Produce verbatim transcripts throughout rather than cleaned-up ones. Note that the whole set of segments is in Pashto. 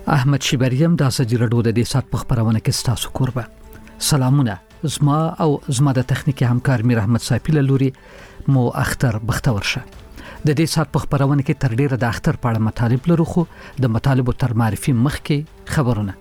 احمد شیبریم د اساجي رډو د دې سات په خبرونه کې ستاسو کوربه. سلامونه زما او زما د تخنیکی همکار میر احمد صافی له لوري مو اختر بختور شه. د دې سات په خبرونه کې تر ډیره د اختر په اړه مطالب لرو، خو د مطالبو تر معرفي مخکې خبرونه.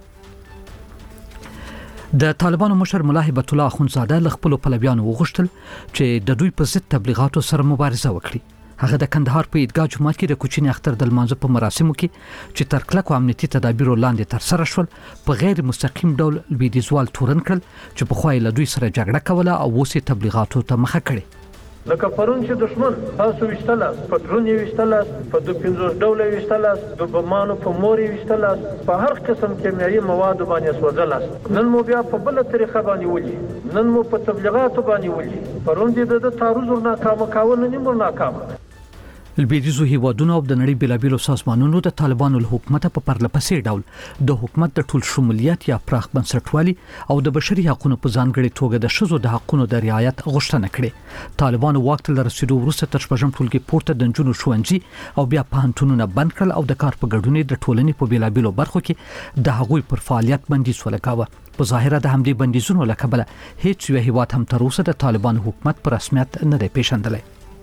د طالبانو مشر ملا هبت الله اخونزاده له خپل پلویانو وغوښتل چې د دوی په ضد تبلیغاتو سره مبارزه وکړي. هغه د کندهار په عیدګاه جومات کې د کوچني اختر د لمانځه په مراسمو کې چې تر کلکو امنیتي تدابیرو لاندې تر سره شول په غیر مستقیم ډول لویدیځوال تورن کړل چې په خوای له دوی سره جګړه کوله او اوس تبلیغاتو ته مخه کړي. لکه پرون چې دشمن تاسو وشتلاس په درونی وشتلاس په د پنځوس ډول وشتلاس د بمانو په موري وشتلاس په هر قسم کیمیاوي مواد باندې سوځلاس. نن مو بیا په بل طریقه باندې ولي، نن مو په تبلیغاتو باندې ولي. پرون دې د تعرض ناکامه کاوه، نن مو ناکامه. البیریزو هیوادونو او د نړۍ بیلابیلو سازمانونو د طالبانو له حکومت په پرلپسې ډول د حکومت د ټول شمولیت یا پراخ بنسټوالي او د بشري حقوقو په ځانګړي توګه د شذو د حقوقو د رعایت غوښتنه کړې. طالبانو واک ته رسیدو وروسته تر شپږم ټولګي پورته د جنونو ښوونځي او بیا پوهنتونونه بند کړل او د کار په ګډون د ټولنې په بیلابیلو برخو کې د هغوی پر فعالیت بندیز ولګاوه. په ظاهره د همدې بندیزونو له کبله هیڅ یو هیواد هم تر اوسه د طالبانو حکومت په رسمیت نه دی پیژندلی.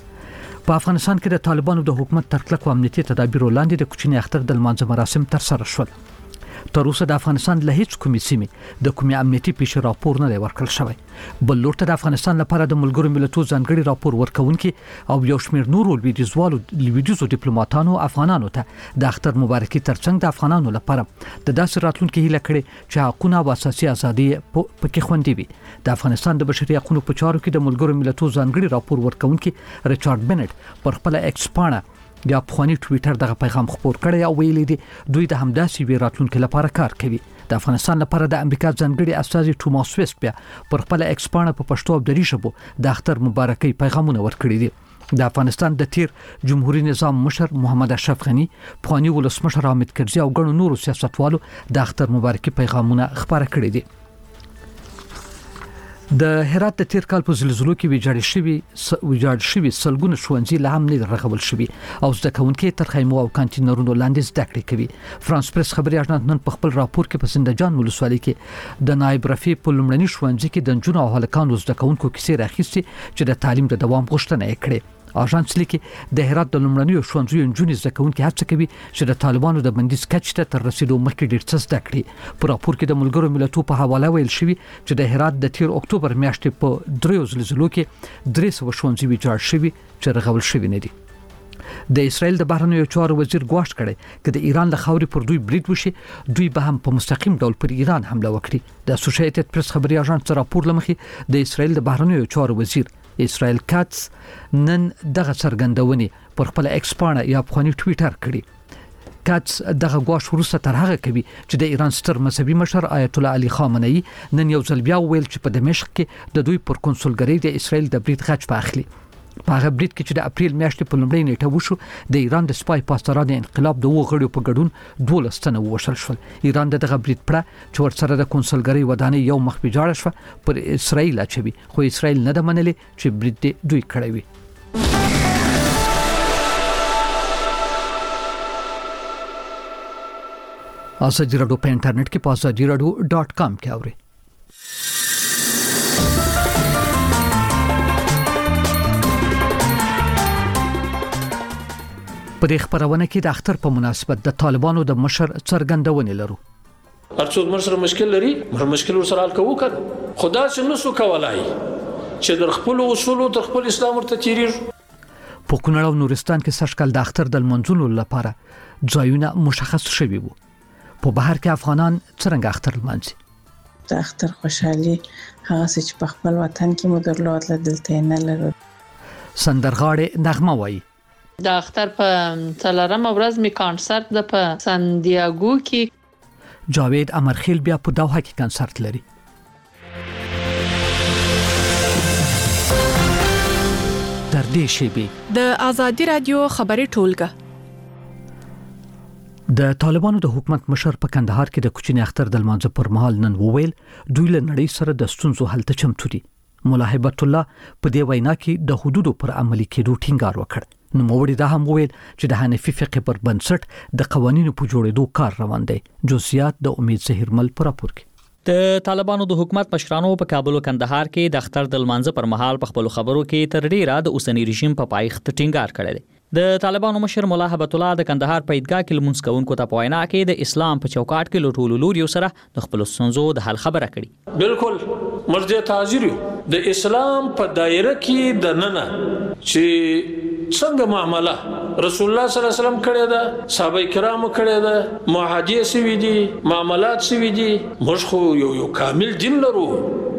په افغانستان کې د طالبانو د حکومت تر کلکو امنیتي تدابیرو لاندې د کوچني اختر د لمانځه مراسم تر سره شول. تر اوسه د افغانستان له هیڅ کومې سیمې د کومې امنیتي پیښې راپور نه دی ورکړل شوی. بل لور ته د افغانستان لپاره د ملګرو ملتونو ځانګړي راپور ورکونکي او یو شمېر نورو لویدیځوالو لویدیځو ډیپلوماټانو افغانانو ته د اختر مبارکي ترڅنګ د افغانانو لپاره د داسې راتلونکي هیله کړې چې حقوقونه او اساسي ازادي پکې خوندي وي. د افغانستان د بشري حقوقو په چارو کې د ملګرو ملتونو ځانګړي راپور ورکونکي ریچارډ بنټ پر خپل ایکس پاڼه یا پخوانی ټویټر دغه پیغام خپور کړی او ویلي دی دوی د همداسې وی راتلونکو لپاره کار کوي. د افغانستان لپاره د امریکا ځانګړي استازي توماس ویسټ بیا پر خپل ایکس پاڼه په پښتو او دری ژبه د اختر مبارکي پیغامونه ورکړي دي. د افغانستان د تیر جمهوریت نظام مشر محمد اشرف غنی، پخوانی ولسمشر حامد کرزي او ګڼو نورو سیاستوالو د اختر مبارکي پیغامونه خبره کړي دي. د هرات د تیر کال په زلزلو کې ویجاړ شوی ویجاړ شوی سلګونه ښوونځي لا هم نه رغول شوی او زده کوونکي تر خیمو او کانتینرونو لاندې زده کړې کوي. فرانس پریس خبري اژانس نن په خپل راپور کې په سندجان ولسوالۍ کې د نایب رفیع په لومړني ښوونځي کې د جنونو او هلکانو زده کوونکو کیسې راخیستي چې د تعلیم د دوام غوښتنه یې کړې. اژانس لیکي د هرات د لومړنیو ښوونځیو نجونې زده کوونکي هڅه کوي چې د طالبانو د بندیز کچ ته تر رسیدو مخکې ډېر څه زده کړي. په راپور کې د ملګرو ملتونو په حواله ویل شوی چې د هرات د تیر اکتوبر میاشتې په دریو زلزلو کې درې سوه ښوونځي ویجاړ شوي چې رغول شوي نه دي. د اسرائیل د بهرنیو چارو وزیر ګواښ کړی چې د ایران له خاورې پر دوی برید وشي دوی به هم په مستقیم ډول پر ایران حمله وکړي. د اسوسییټډ پریس خبري اژانس راپور لمخې د اسرائیل د بهرنیو چارو وزیر اسرائیل کاتس نن دغه څرګندونې پر خپل ایکس پاڼه یا پخوانی ټویټر کړی. کاتس دغه غواش وروسته تر هغه کوي چې د ایران ستر مذهبي مشر آیت الله علي خامنه‌ای نن یو ځل بیا ویل چې په دمشق کې د دوی پر کنسولګری د اسرائیل د برید غچ پاخلي. په هغه برید کې چې د اپریل میاشتې په لومړۍ نیټه وشو د ایران د سپای پاسدارانو انقلاب د وغړو په ګډون دولس تنه وشل شول. ایران دغه برید پړه چې ورسره د کنسولګری ودانۍ یو مخ بجاړه شو پر اسرائیل اچوي، خو اسرائیل نه د منلي چې برید دوی کړی وي. اساجي رادیو په انټرنیټ کې په اساجي رادیو ډاٹ کام کې اوري. په دې خبرونه کې د اختر په مناسبت د طالبانو د مشر څرګندونې لرو. هر څوک مشر مشکل لري، مر مشکل ورسره حل کوو کړه. خدا چې نسو کولای چې در خپل اصول او در خپل اسلام ورته تیریږي. په کونړ او نورستان کې سږ کال د اختر د لمانځلو لپاره ځایونه مشخص شوي وو. په بهر کې افغانان څنګه اختر لمانځي؟ د اختر خوشحالي هغه چې په خپل وطن کې مو درلود دلته نه لرو. سندرغاړې نغمه وایي د اختر په څلورمه ورځ می کانسرت د په سانډیاګو کې. جاوید امرخیل بیا په دوحه کې کانسرت لري. تر دې شیبې د ازادي رادیو خبري ټولګه د طالبانو د حکومت مشر په کندهار کې د کوچني اختر د لمانځه پر مهال نن وویل دوی له نړۍ سره د ستونزو حل ته چمتو دي. ملا هبت الله په دې وینا کې د حدودو پر عملي کېدو ټینګار وکړ. نوموړي دا هم وویل چې د حنفي فقه پر بنسټ د قوانینو په جوړېدو کار روان دی. جزئیات د امید زهیرمل پر راپور کې. د طالبانو د حکومت مشرانو په کابل او کندهار کې د اختر د لمانځه پر مهال په خپل خبرو کې تر ډیره د اوسنی رژیم په پایښت ټینګار کړی دی. د طالبانو مشر مولا هبت الله د کندهار په عیدګاه کې لمونځ کوونکو ته په وینا کې د اسلام په چوکاټ کې له ټولو لوریو سره د خپل ستونزو د حل خبره کړې. بالکل مرجع حاضر یو د اسلام په دایره کې د ننه چې څنګه معامله رسول الله صلی الله علیه وسلم کړی دا، صحابه کرامو کړی دا، معاهده سوي دي، معاملات سوي دي. موږ خو یو یو کامل دین لرو.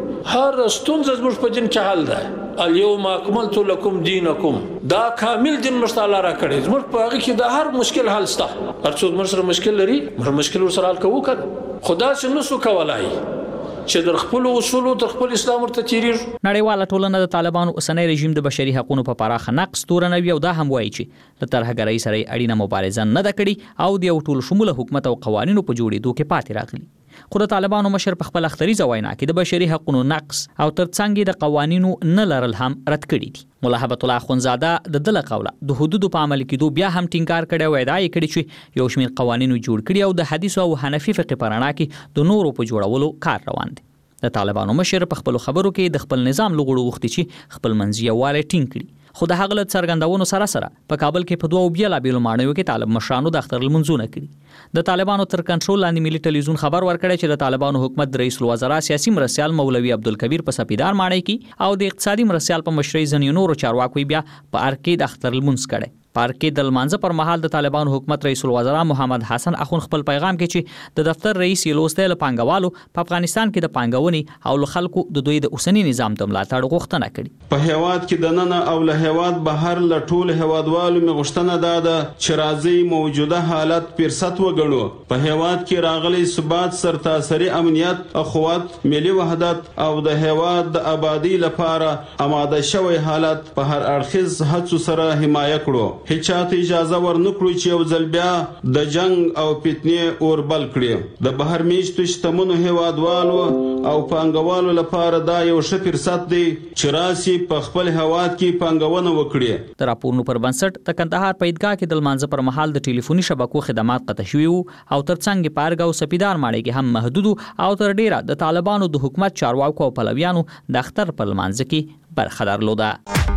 هر ستونزه زموږ په دین کې حل ده. اليوم اكملت لكم دينكم دا کامل دین مشتاله را کړی. زموږ په هغه کې د هر مشکل حل شته. هر څوک مر سره مشکل لري، مر مشکل سره حل کوو کړه. خدا څنګه نسو کولای چې در خپل اصول او در خپل اسلام ورته تیریر. نړیواله ټولنه د طالبانو اوسنی رژیم د بشري حقوقو په پراخه نقص تورنوي او دا هم وایي چې د ترهګرۍ سره اړینه مبارزه نه ده کړې او د یو ټول شموله حکومت او قوانینو په جوړېدو کې پاتې راغلي. خو د طالبانو مشر په خپل اختریزه وینا کې د بشري حقوقو نقص او ترڅنګ د قوانینو نه لرل هم رد کړي دي. مولا هبت الله اخونزاده د دله قوله د حدودو په عمل کېدو بیا هم ټینګار کړی او ادعا یې کړې چې یو شمېر قوانینو جوړ کړي او د حدیث او حنفي فقه په رڼا کې د نورو په جوړولو کار روان دی. د طالبانو مشر په خپل خبرو کې د خپل نظام لغړو غوښتي چې خپل منځي واله ټینګ کړي. خو د هغه له څرګندونو سره سره په کابل کې په دوه بیلابېلو ماڼیو کې طالب مشرانو د اختر لمونځونه کړي. د طالبانو تر کنټرول لاندې ملي ټلویزیون خبر ورکړی چې د طالبانو حکومت د رئیس الوزرا سیاسي مرستیال مولوي عبدالکبیر په سپیدار ماڼۍ کې او د اقتصادي مرستیال په مشرۍ ځینو نورو چارواکو بیا په ارګ کې د اختر لمونځ کړي. پارک کې د لمانځه پر مهال د طالبانو حکومت رئیس الوزرا محمد حسن اخون خپل پیغام کې چې د دفتر رئیس یې لوستل پانګوالو په افغانستان کې د پانګونې او له خلکو د دوی د اوسنی نظام د ملاتړ غوښتنه کړې. په هیواد کې د نن او له هیواد بهر له ټول هیوادوالو می غوښتنه ده چې راځي موجوده حالت فرصت وګڼو. په هیواد کې راغلي ثبات، سرتاسري امنیت، اخوات، ملي وحدت او د هیواد د آبادی لپاره آماده شوی حالت په هر اړخیز هڅو سره حمایه کړو. هیڅ چاته اجازه ورنکړو چې یو ځل بیا د جنگ او فتنې اور بل کړي. د بهر میشتو شتمنو هیوادوالو او پانګوالو لپاره دا یو ښه فرصت دی چې راسي په خپل هیواد کې پانګونه وکړي. د راپورونو پر بنسټ د کندهار په عیدګاه کې د لمانځه پر مهال د ټلیفوني شبکو خدمات قطع شوي او ترڅنګ په ارګ او سپیدار ماڼۍ کې هم محدود او تر ډیره د طالبانو د حکومت چارواکو او پلویانو د اختر په لمانځه کې برخه درلوده.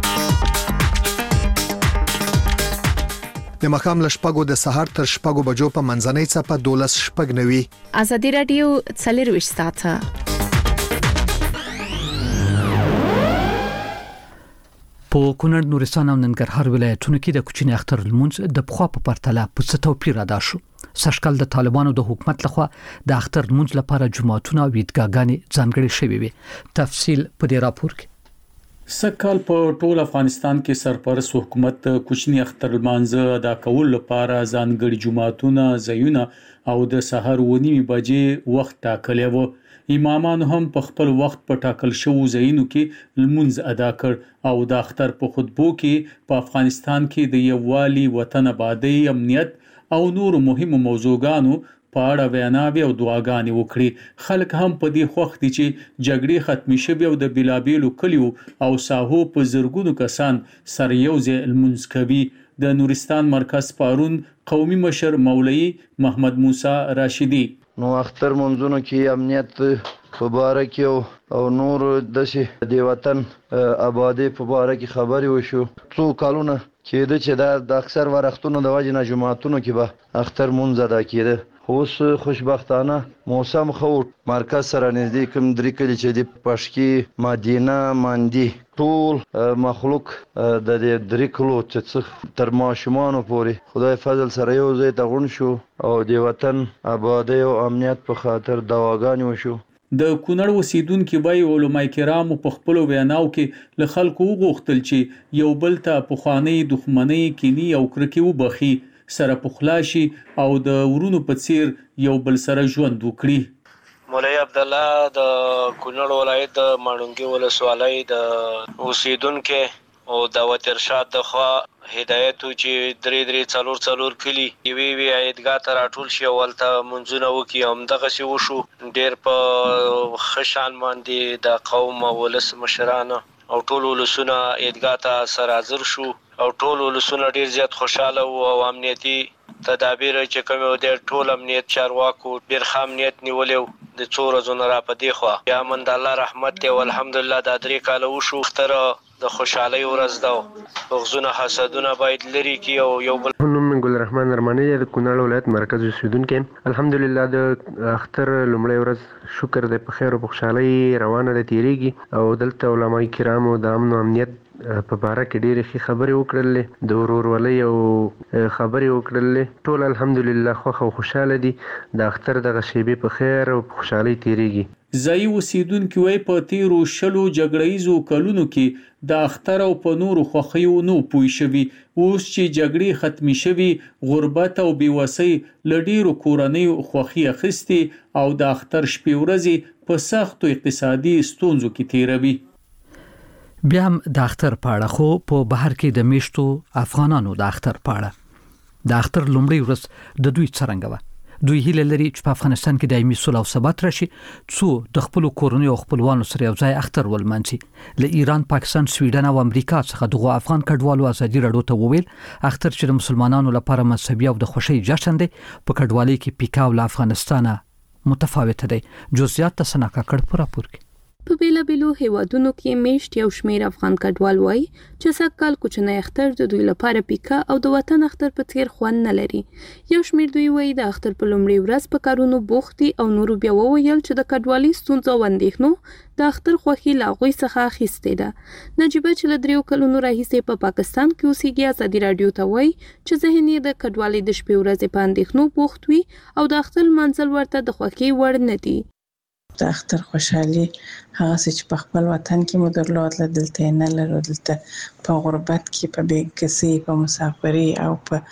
د مخام لشپګو د سحر تر شپګو بجو په منځنۍ څپه دولس شپګ نوي. ازادي رادیو څلور ساعته په کونړ، نورستان او ننګرهار ولایتونو کې د کوچني اختر لمونځ د پخوا په پرتله په څه توپیر ادا شو. سږکال د طالبانو د حکومت لخوا د اختر لمونځ لپاره جمعتونه او عیدګاهګانې ځانګړې شوې وي. تفصیل په دې راپور کې. سږکال په ټول افغانستان کې سرپرست حکومت کوچني اختر لمانځه ادا کول لپاره ځانګړي جمعتونه، ځایونه او د سحر و نیمې بجې وخت ټاکلی و. امامان هم په خپل وخت په ټاکل شوو ځایونو کې لمونځ ادا کړ او د اختر په خطبو کې په افغانستان کې د یووالي، وطن آبادۍ، امنیت او نورو مهمو موضوعګانو په اړه ویناوې او دعاګانې وکړي. خلک هم په دې خوښ دي چې جګړې ختمې شوې او د بیلابیلو کلیو او ساحو په زرګونو کسان سره یو ځای لمونځ کوي. د نورستان مرکز پارون قومي مشر مولوي محمد موسی راشدي: نو اختر منځونو کې امنیت په باره کې او نور داسې د وطن آبادۍ په باره کې خبرې وشو. څو کالونه کېده چې د اکثر وختونو د وجې نه جمعتونو کې به اختر منځ ادا کېده. اوس خوشبختانه موسم خو مرکز سره نږدې کوم درې کلي چې د پشکي، مدینه، مندي ټول مخلوق د دې درې کلو چې تر ماشومانو پورې خدای فضل سره یو ځای ته غونډ شو او د وطن آبادۍ او امنیت په خاطر دعاګانې وشو. د کونړ اوسیدونکي وایي علماء کرامو په خپلو ویناو کې له خلکو وغوښتل چې یو بل ته پخوانۍ دښمنۍ، کینې او کرکې وبخي، سره پخلا شي او د ورونو په څیر یو بل سره ژوند وکړي. مولوی عبدالله د کونړ ولایت د ماڼوګي ولسوالۍ د اوسیدونکو او دعوت ارشاد د خوا هدایت چې درې درې څلور څلور کلی یوې وی عیدګاه ته راټول شي او هلته منځونه وکړي. همدغسې وشو. ډېر په ښه شان باندې د قوم او ولس مشران او ټول ولسونه عیدګاه ته سره حاضر شو او ټول ولسونه ډیر زیات خوشاله وو او امنیتي تدابیر چې کوم و د ټول امنیت چارواکو ډیر خام نیت نیولې د څو ورځې نه را پدې خو یا من د الله رحمت دی والحمدلله د درې کال وشو تر د خوشحالي ورځ دا غزونه حسدونه باید لري کی او یو بل نوم ګل رحمان ارمانی د کونړ ولایت مرکز اوسیدونکو الحمدلله د اختر لومړی ورځ شکر د په خیر او خوشحالي روانه ده تیریږي او دلته علماء کرام او د امن او امنیت په باره کې ډېرې ښې خبرې وکړلې د ورورولۍ او خبرې وکړلې ټول الحمدلله خوښ او خوشحاله دي د اختر دغه شیبې په خیر او په خوشحالۍ تیریږي ځایي اوسیدونکي وایي په تیرو شلو جګړه ییزو کلونو کې د اختر او په نورو خوښیو نو پوه شوي اوس چې جګړې ختمې شوي غربت او بېوسۍ له ډېرو کورنیو خوښي اخیستې او د اختر شپې ورځې په سختو اقتصادي ستونزو کې تیروي بیا هم د اختر پاړه خو په بهر کې د میشتو افغانانو د اختر پاړه د اختر لومړی ورځ د دوی څرنګه وه دوی هیله لري چې په افغانستان کې دایمي صلح او ثبات راشي څو د خپل کورنیو خپلوانو سره یو ځای اختر ولمانځي له ایران پاکستان سویډن او امریکا څخه دغه افغان کډوالو ازادي راډیو ته وویل اختر چې د مسلمانانو لپاره مذهبي او د خوشۍ جشن دی په کډوالۍ کې پیکاو له افغانستانه متفاوت دی جزئیات ته سناکا کړ پر راپور کې په بیلابیلو هیوادونو کې میشت یو شمیر افغان کډوال وایي چې سږکال کوچنی اختر د دوی لپاره پیکا او د وطن اختر په څیر خوند نه لري یو شمیر دوی وایي د اختر په لومړي ورځ په کارونو بوخت دي او نورو بیا وویل چې د کډوالۍ ستونزو او اندېښنو د اختر خوښي له هغوی څخه اخیستې ده نجیبه چې له دریو کلونو راهیسې په پاکستان کې اوسېږي ازادي راډیو ته وایي چې ذهن یې د کډوالۍ د شپې ورځې په اندېښنو بوخت وي او د اختر لمانځل ورته د خوښۍ وړ نه دي د اختر خوشحالي هغه چې په خپل وطن کې مو درلودله دلته یې نه لرو دلته په غربت کې په بېکسۍ په مسافرۍ او په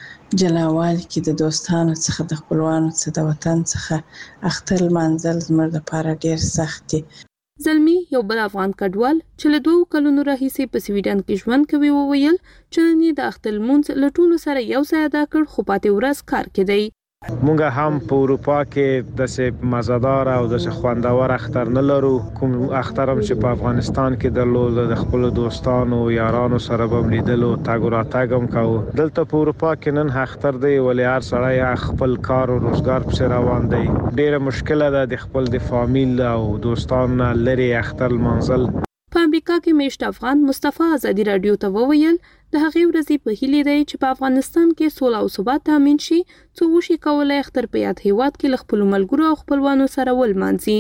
جلاوالي کې د دوستانو څخه د خپلوانو څخه د وطن څخه اختر لمانځل زموږ لپاره ډېر سخت دي زلمی یو بل افغان کډوال چې له دوو کلونو راهیسې په سویډن کې ژوند کوي وویل چې نن یې د اختر لمونځ له ټولو سره یو ځای ادا کړ خو پاتې ورځ کار کې دی مونږ هم په اروپا کې داسې مزهدار او داسې خوندور اختر نه لرو کوم اختر هم چې په افغانستان کې درلود د خپل دوستانو یارانو سره به لیدلو تګ او راتګ هم کوو دلته په اروپا کې نن اختر دی ولې هر سړی خپل کار او روزګار په روان دی ډیره مشکله ده د خپل د فامیل او دوستانو لري اختر منزل په امریکا کې میشت افغان مصطفی ازادي راډیو ته وویل د هغې ورځې په هیلې دی چې په افغانستان کې سوله او ثبات تامین شي څو وشي کولی اختر په یاد هیواد کې له خپلو ملګرو او خپلوانو سره ولمانځي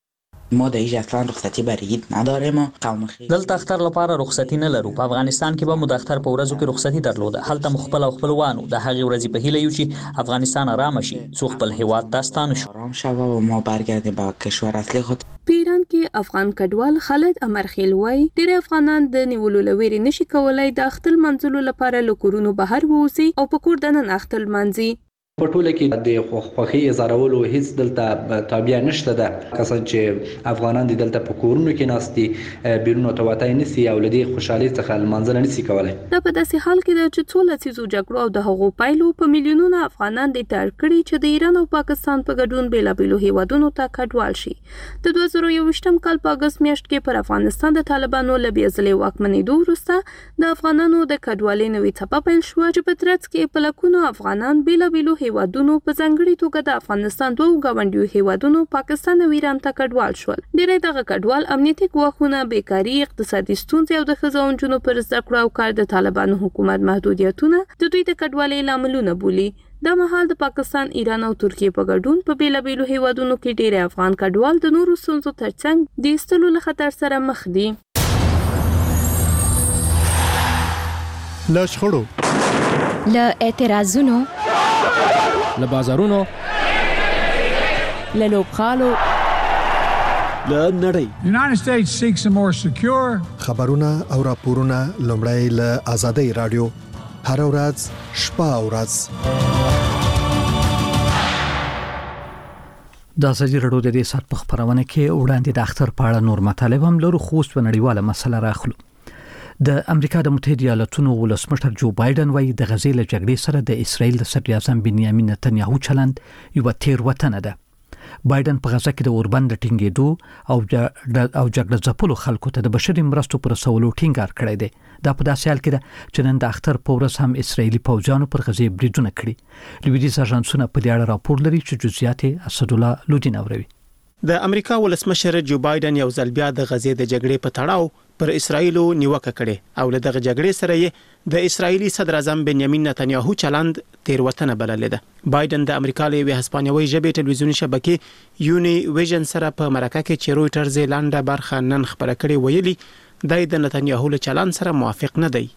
ما در هیچ اصلا رخصتی برای عید نداریم قوم خیلی دلته اختر لپاره رخصتی نه لرو په افغانستان کې به مو د اختر په ورځو کې رخصتی درلوده هلته مو خپل او خپلوانو د هغې ورځې په هیله یو چې افغانستان آرام شي څو خپل هیواد ته ستانه شو آرام شوه و ما برگردیم به کشور اصلی خود په ایران کې افغان کډوال خالد امرخیل وایي ډېر افغانان د نیولو له ویرې نشي کولی د اختر لمانځلو لپاره له کورونو بهر ووځي او په کور دننه اختر لمانځي په ټوله کې د خوښۍ اظهارولو هیڅ دلته تابع نشته ده کسان چې افغانان دي دلته په کورونو کې ناستي بیرونو ته وتای نسی او لدی خوشحالي څخه لمانځل نسی کولای دا په داسې حال کې ده چې څو لسیزو جګړو او د هغو پایلو په میلیونونو افغانان د تر کړي چې د ایران او پاکستان په ګډون بیلابیلو هیوادونو ته کډوال شي د دوه زره یوویشتم کال په اګست میاشت کې پر افغانستان د طالبانو له بیا ځلې واکمنېدو وروسته د افغانانو د کډوالۍ نوې څپه پیل شوه چې په ترڅ کې په لکونو افغانان بیلابیلو هیوادونو په ځانګړي توګه د افغانستان دوه ګاونډیو هیوادونو پاکستان او ایران ته کډوال شول ډېری دغه کډوال امنیتي ګواښونه بیکاري اقتصادي ستونزې او د ښځو او نجونو پر زده کړو او کار د طالبانو حکومت محدودیتونه د دوی د کډوالۍ لاملونه بولي دا مهال د پاکستان ایران او ترکیې په ګډون په بیلابیلو هیوادونو کې ډېری افغان کډوال د نورو ستونزو ترڅنګ د ایستلو له خطر سره مخ دي له شخړو له اعتراضونو له بازارونو له لوبغالو له نړۍ United States seeks a more secure خبرونه او راپورونه لومړی له آزادۍ رادیو هر ورځ شپه او ورځ د ازادي راډیو د دې سات په خبرونه کې وړاندې د اختر په اړه نور مطالب هم لرو خو په نړیواله مسله راخلو د امریکا د متحده ایالاتونو ولسمشر جو بایدن وايي د غزې له جګړې سره د اسرایل د صدر اعظم بنیامین نتنیاهو چلند یو تیر وطن ده بایدن په غزا کې د اوربند ټینګېدو او او جګړه ځپلو خلکو ته د بشري مرستو پر رسولو ټینګار کړی دی. دا په داسې حال کې ده چې نن د اختر په ورځ هم اسرایلی پوځیانو پر غزې بریدونه کړي. لویدیځ اژانسونه په دې اړه راپور لري چې جزئیات اسدالله لودین اوروي. د امریکا ولسمشر جو بایدن یو ځل بیا د غزې د جګړې په تړاو پر اسرایلو نیوکه کړې او له دغه جګړې سره یې د اسرایلی صدر اعظم بنیامین نتنیاهو چلند تیروتنه بللې ده. بایدن د امریکا له یوې هسپانیوي ژبې ټلویزیوني شبکې یونی ویژن سره په مرکه کې چې رويټرز لاندې برخه نن خبره کړې ویلي د د نتنیاهو له چلند سره موافق نه دی.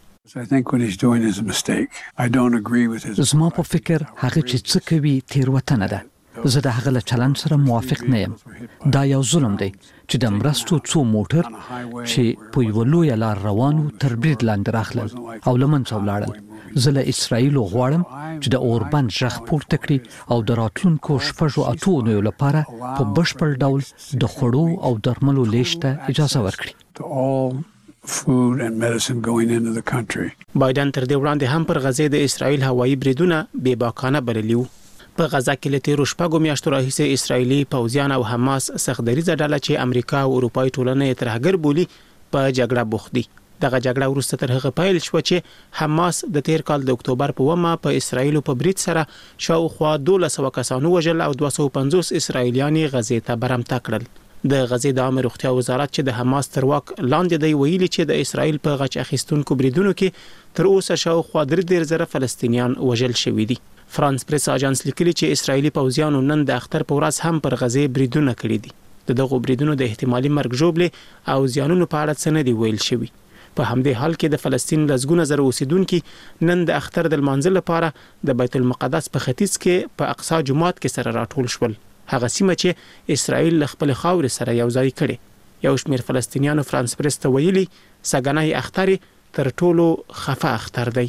زما په فکر هغه چې څه کوي تیروتنه ده. زه د هغه له چلند سره موافق نه یم. دا یو ظلم دی چې د مرستو څو موټر چې په یو لوی لار روانو تر برید لاندې راغلل او لمنځه ولاړل. زه له اسرایل غواړم چې د اوربند ژغ پورته کړي او د راتلونکو شپږو اتو اونیو لپاره په بشپړ ډول د خوړو او درملو لیږد ته اجازه ورکړي. food and medicine going into the country. بایدن تر دې وړاندې هم پر غزې د اسرایل هوایي بریدونه بې باکانه بللي وو. په غزا کې له تیرو شپږو میاشتو راهیسې اسرایلی پوځیان او حماس سختدریزه ډله چې امریکا او اروپای ټولنه یې ترهګر بولي په جګړه بوخت دي. دغه جګړه وروسته تر هغه پیل شو چې حماس د تیر کال د اکتوبر په ومه په اسرایل په برید سره شاوخوا دولس سوه کسانو وژل او دوه سوه پنځوس اسرایلیان غزې ته برمته کړل. د غزې د عامه روغتیا وزارت چې د حماس تر واک لاندې دی ویلي چې د اسرایل په غچ اخیستونکو بریدونو کې تر اوسه شاوخوا درې دېرش زره فلسطینیان وژل شوي دي. فرانس پریس اژانس لیکلي چې اسرایلی پوځیانو نن د اختر په ورځ هم پر غزې بریدونه کړي دي. د دغو بریدونو د احتمالي مرګ ژوبلې او زیانونو په اړه څه نه دی ویل شوي. په همدې حال کې د فلسطین لسګونه زره اوسیدونکو نن د اختر د لمانځه لپاره د بیت المقدس په ختیځ کې په اقصی جومات کې سره راټول شول. هغه سیمه چې اسرایل خپل خاور سره یو ځای کړي. یو شمېر فلسطینیانو فرانس پریس ته ویلي سګنای اختر تر ټولو خفه اختر دی.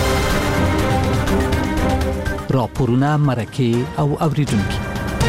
راپورونه مرکه او اوریدونکو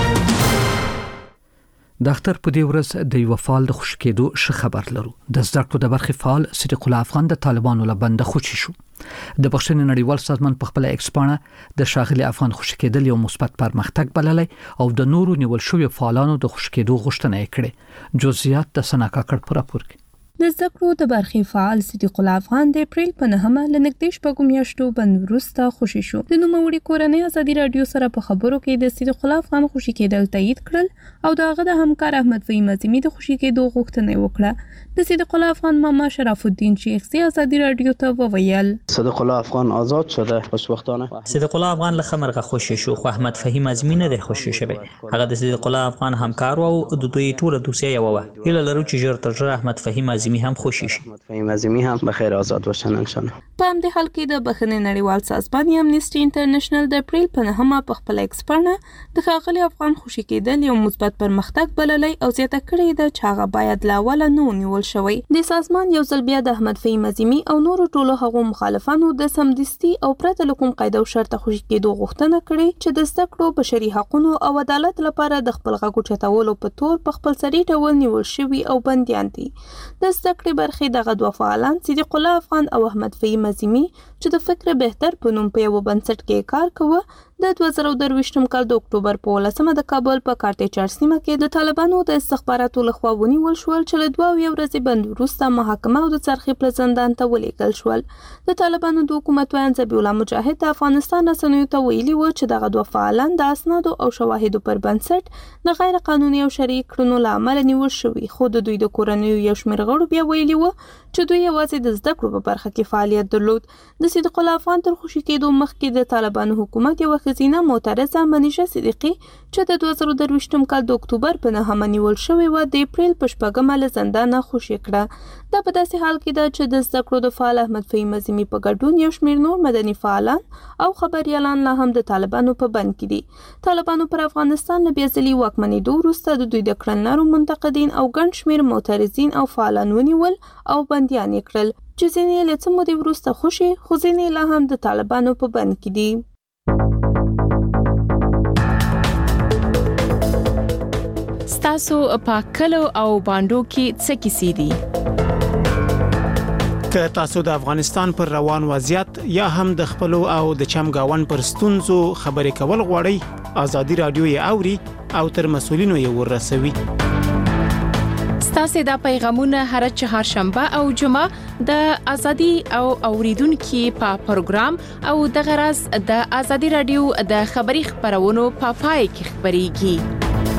د اختر په دې ورځ د یو فعال د خوشکېدو ش خبر لرو. د زده کړو د برخې فعال صدیق الله افغان د طالبانو له بنده خوشی شو. د بخښنې نړیوال سازمان په خپل ایکسپانه د شاغلي افغان خوشکېدل یو مثبت پرمختګ بللی او د نورو نیول شوی فعالانو د خوشکېدو غوښتنه یې کړې. جزئیات د سنا کاکړ پر راپور کې. د زده کړو د برخې فعال صدیق الله افغان د اپریل په نهمه له نږدې شپږو میاشتو بند وروسته خوشي شو. د نوموړي کورنۍ ازادي راډیو سره په خبرو کې د صدیق الله افغان خوشي کېدل تایید کړل او د هغه د همکار احمد فهیم اعظمي د خوشي کېدو غوښتنه وکړه. د صدیق الله افغان ماما شرف الدین شیخزی ازادي راډیو ته وویل صدیق الله افغان آزاد شده خوشبختانه. صدیق الله افغان له خمرغه خوشي شو خو احمد فهیم اعظمي نه دی خوشي شوی. هغه د صدیق الله افغان همکار او د دوی ټول دوسیه یو و. هله لرو چې ژر تر ژره احمد فهیم اعظمي هم خوشي شي. احمد فهیم اعظمي هم بخیر آزاد باشن ان شاء الله. په همدې حال کې د بخښنې نړیوال سازمان امنیسټي انټرنیشنل د اپریل په نهمه په خپل ایکسپرنه د ښاغلي افغان خوشي کېدل یو مثبت پرمختګ بللی او زیاته کړې ده چې هغه باید لا ولا نو نیول شوی. د سازمان یو ځل بیا د احمد فهیم اعظمي او نورو ټولو هغو مخالفانو د سمدستي او پرته له کوم قاعده او شرطه خوشي کېدو غوښتنه کړې چې د زده کړو بشري حقوقو او عدالت لپاره د خپل غږ اوچتولو په تور په خپل سري ډول نیول شوي او بندیان دي. د زده کړې برخې دغه دوه فعالان صدیق الله افغان او احمد فهیم اعظمي چې د فکر بهتر په نوم په یو بنسټ کې کار کوه د دوه زره درویشتم کال د اکتوبر په ولسمه د کابل په کارټیچر سیمه کې د طالبانو د استخباراتو لخوا ونیول شول چې له دوه اویا ورځې بند وروسته محاکمه او د څرخې پر زندان ته ولېږل شول. د طالبانو د حکومت ویاند ذبیح الله مجاهد د افغانستان رسنیو ته ویلي و چې دغه دوه فعالان د اسنادو او شواهدو پر بنسټ د غیر قانوني او شرعي کړنو له امله نیول شوي. خو د دوی د کورنیو یو شمېر غړو بیا ویلي و چې دوی یوازې د زده کړو په برخه کې فعالیت درلود. د صدیق الله افغان تر خوشي کېدو مخکې د طالبانو حکومت یوه ښځینه معترضه منیژه صدیقي چې د دوه زره درویشتم کال د اکتوبر په نهمه نیول شوې وه د اپریل په شپږمه له زندانه خوشي کړه. دا په داسې حال کې ده چې د زده کړو د فعال احمد فهیم اعظمي په ګډون یو شمېر نور مدني فعالان او خبریالان لا هم د طالبانو په بند کې دي. طالبانو پر افغانستان له بیا ځلي واکمنېدو وروسته د دوی د کړنلارو منتقدین او ګڼ شمېر معترضین او فعالان ونیول او بندیان یې کړل چې ځینې له څه مودې وروسته خوشي خو ځینې لا هم د طالبانو په بند کې دي. ستاسو په کلو او باندو کې څه کیسې دي؟ که تاسو د افغانستان پر روان وضعیت یا هم د خپلو او د چمګاون پر ستونزو خبرې کول غواړئ، آزادي راډیو یې اوري او تر مسولینو یې ورسوي. ستاسو د پیغامونه هر چهارشنبه او جمعه د ازادي او اوریدونکو په پروګرام او د غرض د ازادي رادیو د خبري خبرونو په پای کې خبريږي.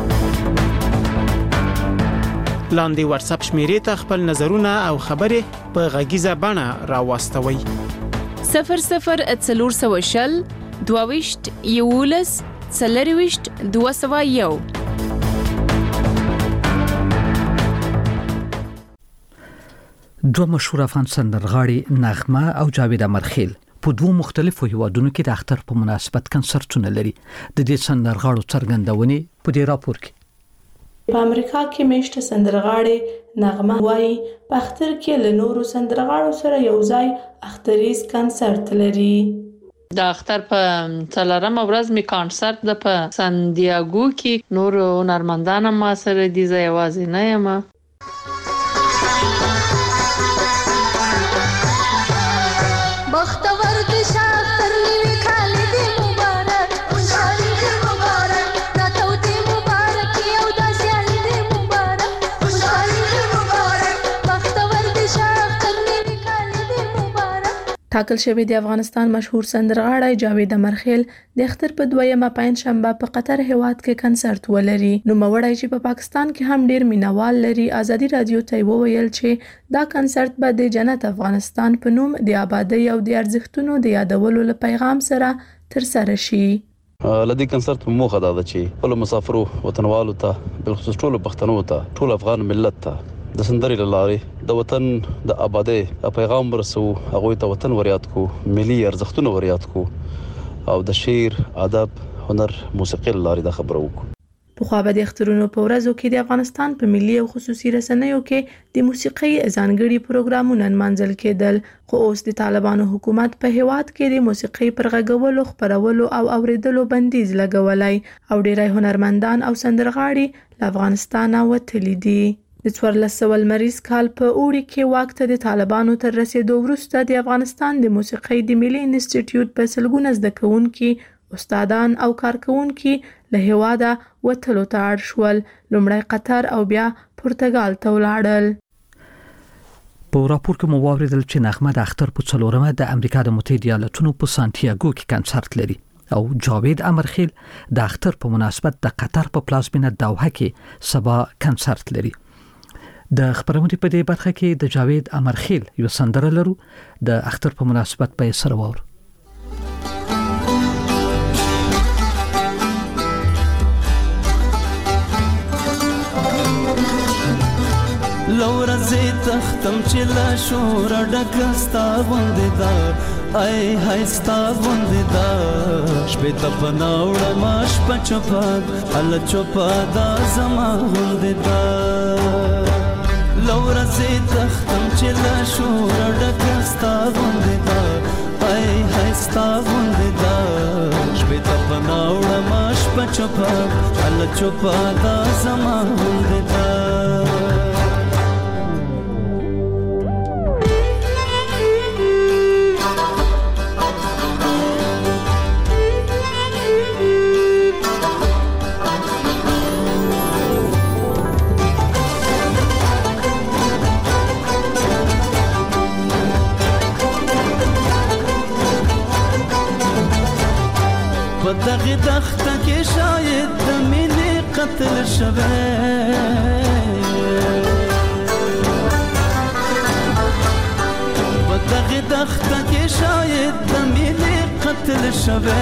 لاندې واتس اپ شمیرې ته خپل نظرونه او خبرې په غږیزه بڼه راوستوي. صفر صفر څلور سوه شل دوه ویشت یولس څلور ویشت دوه سوه یو. دوه مشهور افغان سندرغاړي نغمه او جاوید امرخیل په دوه مختلفو هیوادونو کې د اختر په مناسبت کنسرتونه لري. د دې سندرغاړو څرګندونې په دې راپور کې. په امریکا کې میشته سندرغاړي نغمه وايي په اختر کې له نورو سندرغاړو سره یو ځای اختریز کنسرت لري. د اختر په څلورمه ورځ می کنسرت د په سان دیاګو کې نور هنرمندان ما سره دي، زه یوازې نه یم. بختور دي شافتر نیوی کالی دی مبارک خوشحالی دی مبارک راتو دی مبارک یو دا سیالی دی مبارک خوشحالی دی مبارک بختور دي شافتر نیوی کالی دی مبارک. ټاکل شوی د افغانستان مشهور سندرغاړی جاوید امرخیل د اختر په دویمه پنځشنبه په قطر هیواد کې کنسرت ولري. نو موړی چې په پاکستان کې هم ډیر مینوال لري ازادي رادیو ته وویل چې دا کنسرت به د جنت افغانستان په نوم د آبادی او د ارزښتونو د یادولو له پیغام سره تر سره شي. لدی کنسرت موخه دا ده چې ټول مسافرو وطنوالو ته بالخصوص ټول پښتنو ته ټول افغان ملت ته د سندرې لارې د وطن د آبادی پیغام ورسو، هغه ته وطن وریاد کو، ملي ارزښتونه وریاد کو او د شعر، ادب، هنر، موسیقي لارې د خبرو وکړو. په خو به د اخترونو په ورځو کې د افغانستان په ملي او خصوصي رسنیو کې د موسیقي ځانګړي پروګرامونه منځل کېدل، خو اوس د طالبانو حکومت په هیواد کې د موسیقي پر غږولو، خبرولو او اوریدلو بندیز لګولای او ډیری هنرمندان او سندرغاړي له افغانستان وتلي دي. د څوارلس سوه لمریز کال په اوړي کې واک ته د طالبانو تر رسیدو وروسته د افغانستان د موسیقۍ د ملي انسټیټیوټ په سلګونه زده کوونکي، استادان او کارکوونکي له هیواده وتلو ته اړ شول. لومړی قطر او بیا پرتګال ته ولاړل. په راپور کې مو واوریدل چې نغمه د اختر په څلورمه د امریکا د متحده ایالاتونو په سانتیاګو کې کنسرت لري او جاوید امرخیل د اختر په مناسبت د قطر په پلازمینه دوحه کې سبا کنسرت لري. د خبرونې په دې برخه کې د جاوید امرخیل یو سندره لرو د اختر په مناسبت به سره وور. لور زه تختم چې لا شور ډکستا غوندې دا ای هاي ستا غوندې دا شپې ته پناوړه ماش پچپا ال چوپا دا زما غوندې دا لور زه تختم چې لا شور ډکستا غوندې دا ای هاي ستا غوندې دا شپې ته پناوړه ماش پچپا ال چوپا دا زما غوندې دا دغه دخته کې شاید د مینې قتل شوه په دغه دخته کې شاید د مینې قتل شوه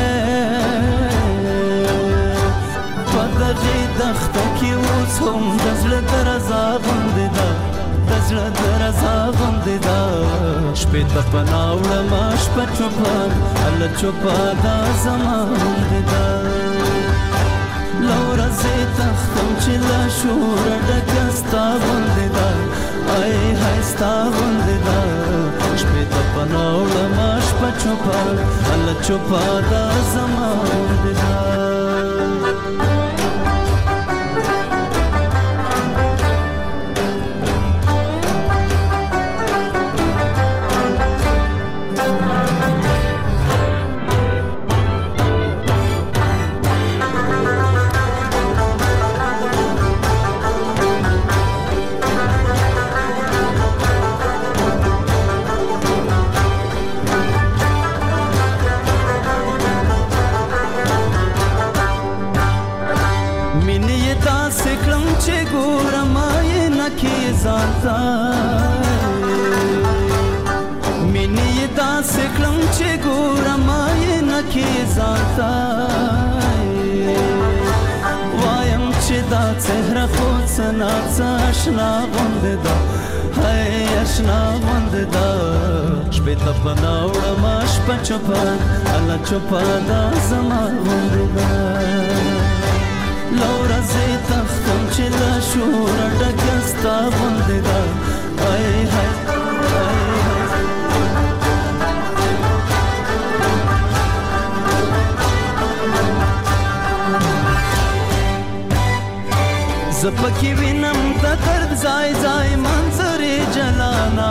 په دغه دخته کې اوس هم د زړه درزا غوندې ده د زړه درزا غوندې ده شپې ته پناوړه ما شپه چوپان هله چوپه دا زما غوندې ده لوره زه تختم چې له شوره ډکه ستا غوندې ده ای های ستا غوندې ده شپې ته پناوړه ما شپه چوپان هله چوپه دا زما غوندې ده سکلم چې ګورم یې نکې ځانتا وایم چې دا څهره خو څه ناڅه اشنا غوندې ده هی اشنا غوندې ده شپې ته پناه وړم شپه چوپه الله چوپه دا زما غوندې ده له ورځې تختم چې له شوره ډکه ستا غوندې ده هی هی زپکی وینم د درد ځای ځای منظرې جلانا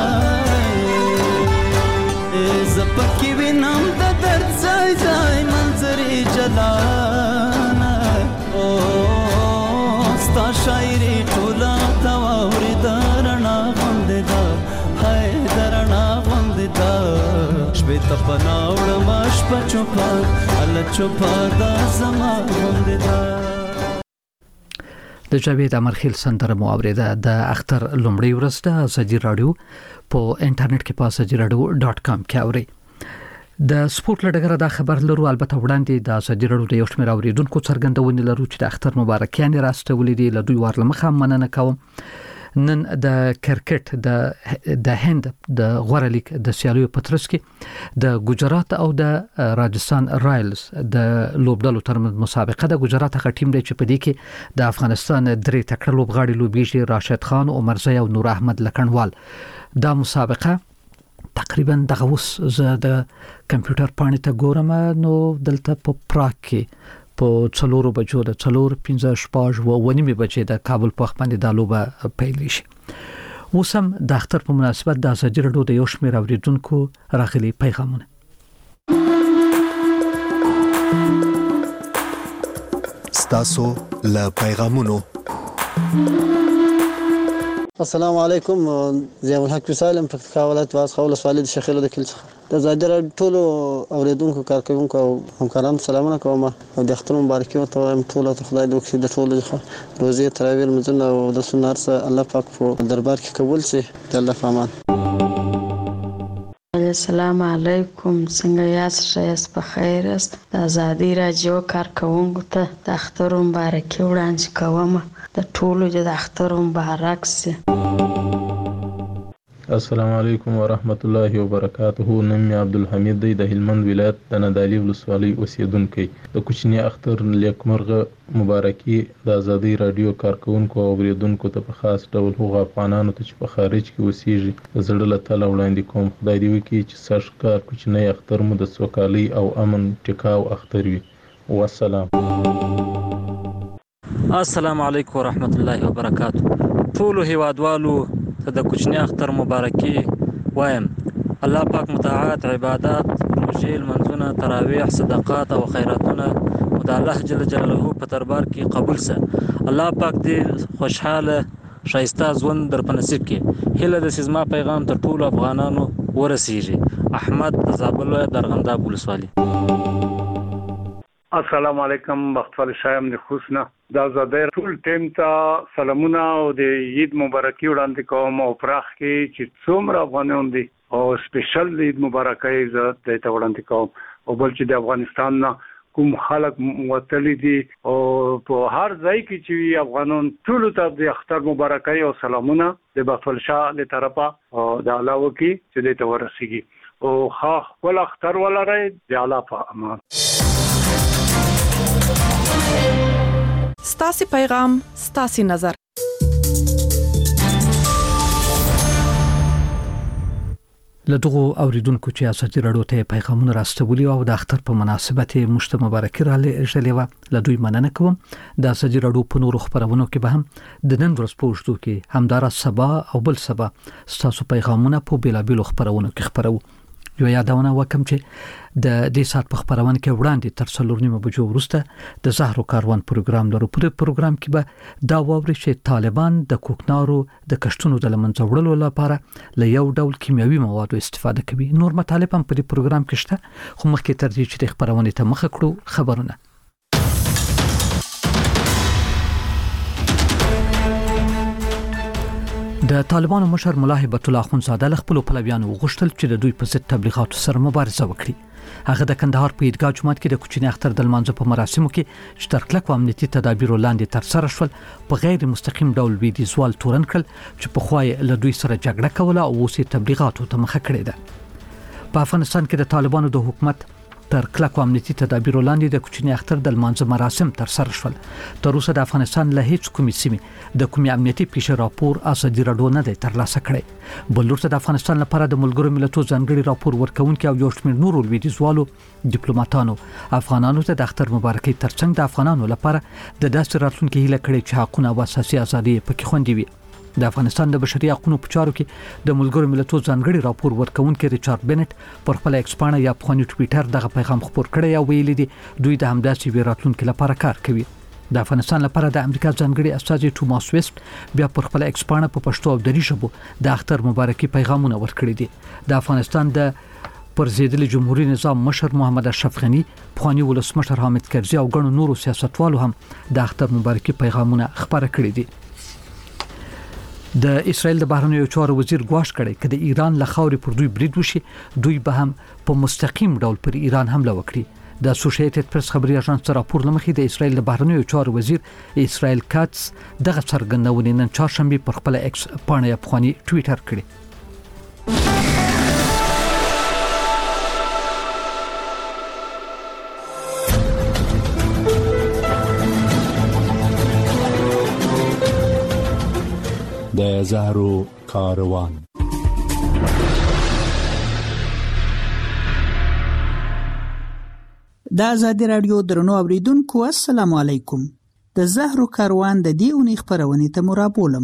زپکی وینم د درد ځای ځای منظرې جلانا او ستا شاعري ټوله تا واورې د رڼا غوندې ده هی د رڼا غوندې ده شپې ته پناه وړم شپه چوپه الله چوپه دا زما غوندې ده. د جاوید امرخیل سندره مو اوریده. د اختر لومړی ورځ د ازادي رادیو په انټرنیټ کې په ازادي رادیو ډاټ کام کې اوري. د سپورت لړګره دا خبر لرو. البته وړاندې د ازادي رادیو د یو شمېر اوریدونکو څرګندونې لرو چې د اختر مبارکیان راستولې دي. له دوی وارله مخه مننه کوم. نن د کرکټ د د هند د غوړه لیګ د سیالیو پترس کې د ګجرات او د راجستان رایلز د لوبډلو ترمنځ مسابقه د ګجرات هغه ټیم دی چې په دې کې د افغانستان درې تکړه لوبغاړي لوبېږي، راشد خان، عمرزی او نور احمد لکنوال. دا مسابقه تقریبا دغه اوس زه د کمپیوټر پاڼې ته ګورم نو دلته په پراګ کې په څلورو بجو د څلور پنځه شپږ و ونیمه بجې د کابل په وخت باندې د لوبه پیل شي. اوس هم د اختر په مناسبت د ازادي رادیو د یو شمېر اوریدونکو راغلي پیغامونه. ستاسو له پیغامونو. السلام علیکم. ضیاء الحق وسالم پکتیکا ولایت واس خول سوالید شخیل د کل د ازادي رادیو ټول اوریدونکو کارکونکو او همکارانو سلامونه کوم او د اختر مبارکي ورته وایم. ټول ته خدای دې وکړي د ټول روزي تراویح مزنه او د سنت سره الله پاک په دربار کې قبول شي. د الله فامان. السلام علیکم. څنګه یاست؟ شایست په خیر است. د ازادي رادیو کارکونکو ته د اختر مبارکي وړاندې کوم. د ټولو د اختر مبارک سي. السلام علیکم ورحمت الله وبرکاته. نوم مې عبدالحمید دی د هلمند ولایت د نادعلي ولسوالۍ اوسیدونکی. د کوچني اختر نیکمرغه مبارکي د ازادي رادیو کارکونکو او اوریدونکو ته په خاص ډول هغو افغانانو ته چې په خارج کې اوسېږي د زړه له تله وړاندې کوم. خدای دې وکړي چې سږکال کوچنی اختر مو د سوکالۍ او امن ټیکاو اختر وي. والسلام. السلام علیکم ورحمت الله وبرکاته. ټولو هیوادوالو ته د کوچنی اختر مبارکي وایم. الله پاک متعهد عبادت، روژې، لمونځونه، تراویح، صدقات او خیراتونه د الله جل جلاله په دربار کې قبول سه. الله پاک دې خوشحاله شایسته ژوند در په نصیب کړي. هیله د سیزما پیغام تر ټولو افغانانو ورسیږي. احمد د زابل ولایت درغنداب ولسوالۍ. السلام علیکم. بختور شایم د خوشنه د ازادۍ ټول ټیم ته سلامونه او د عید مبارکي وړاندې کوم او پراخ کې چې څومره افغانان دي او سپیشل د عید مبارکي زه ته وړاندې کوم. او بل چې د افغانستان نه کوم خلک وتلی دي او په هر ځای کې چې افغانان ټول ته د اختر مبارکي او سلامونه د بختور شاه له طرفه او د الله وکي چې د ته ورسیږي او ښه ول اختر ولري د الله په امان. ستاسي پیغام ستاسي نظر. لدغه اوریدونکو چې ازادي رادیو ته پیغامونه راستولي او د اختر په مناسبت مشته مبارکي را لېږلې و لدوی مننه کوم. د ازادي رادیو په نورو خبرونو کې به هم د نن ورځ په وشتو کې همدارا سبا او بل سبا ستاسو پیغامونه په بیلابیلو خبرونو کې خبرو. یو یادونه وکم چې د دې سات په خبرونه کې وړاندې تر څلور نیمه بجو وروسته د زهرو کاروان پروګرام لرو. په پروګرام کې به دا ووري چې طالبان د کوکنارو د کشتونو د لمنځه وړلو لپاره له یو ډول کیمیاوي موادو استفاده کوي. نور مطالب هم په دې پروګرام کې شته خو مخکې تر دې چې د خبرونه ته مخه کړو خبرونه. د طالبانو مشر ملا هیبت الله اخوندزاده له خپل پلویانو وغوښتل چې د دوی په ضد تبلیغاتو سره مبارزه وکړي. هغه د کندهار په عیدګاه جومات کې د کوچني اختر د لمانځه په مراسمو کې چې تر کلکو امنیتي تدابیرو لاندې ترسره شول په غیر مستقیم ډول ویډیوال تورن کړل چې په خوای له دوی سره جګړه کوله او اوس تبلیغاتو ته مخه کړې ده. په افغانستان کې د طالبانو د حکومت تر کلکو امنیتي تدابیرو لاندې د کوچني اختر د لمانځه مراسم ترسره شول. تر اوسه د افغانستان له هیڅ کومې سیمې د کومې امنیتي پیښې راپور ازادي راډیو نه دی ترلاسه کړی. بل ورته د افغانستان لپاره د ملګرو ملتونو ځانګړي راپور ورکونکي او یو شمېر نورو لویدیځوالو ډیپلوماټانو افغانانو ته د اختر مبارکي ترڅنګ د افغانانو لپاره د داسې راتلونکي هیله کړې چې حقونه او اساسي ازادي پکې خوندي وي. د افغانستان د بشري حقوقو په چارو کې د ملګرو ملتونو ځانګړي راپور ورکونکي ریچارډ بنټ پر خپل ایکس پاڼه یا په ټوئیټر دغه پیغام خپور کړی او ویلي دي دوی د همداسې وی راتلونکي لپاره کار کوي. د افغانستان لپاره د امریکا ځانګړي استازي ټوماس ویسټ بیا پر خپل ایکس پاڼه په پښتو او دری ژبه د اختر مبارکي پیغامونه ورکړي دي. د افغانستان د پرزیدلي جمهوریت نظام مشر محمد اشرف غنی، پخوانی ولسمشر حامد کرزي او ګڼو نورو سیاستوالو هم د اختر مبارکي پیغامونه خبره کړي دي. د اسرائیل د بهرنیو چارو وزیر ګواښ کړی چې د ایران له خاورې پر دوی برید وشي دوی به هم په مستقیم ډول پر ایران حمله وکړي. د اسوسییټډ پریس خبري اژانس راپور لمخې د اسرائیل د بهرنیو چارو وزیر اسرائیل کاتس دغه څرګندونې نن چهارشنبه پر خپل ایکس پاڼه پخوانی ټوئیټر کړی. د زهرو کاروان. د آزادي رادیو درنو اوریدونکو السلام علیکم. د زهرو کاروان د دې اونۍ خبرونه ته مرابولم.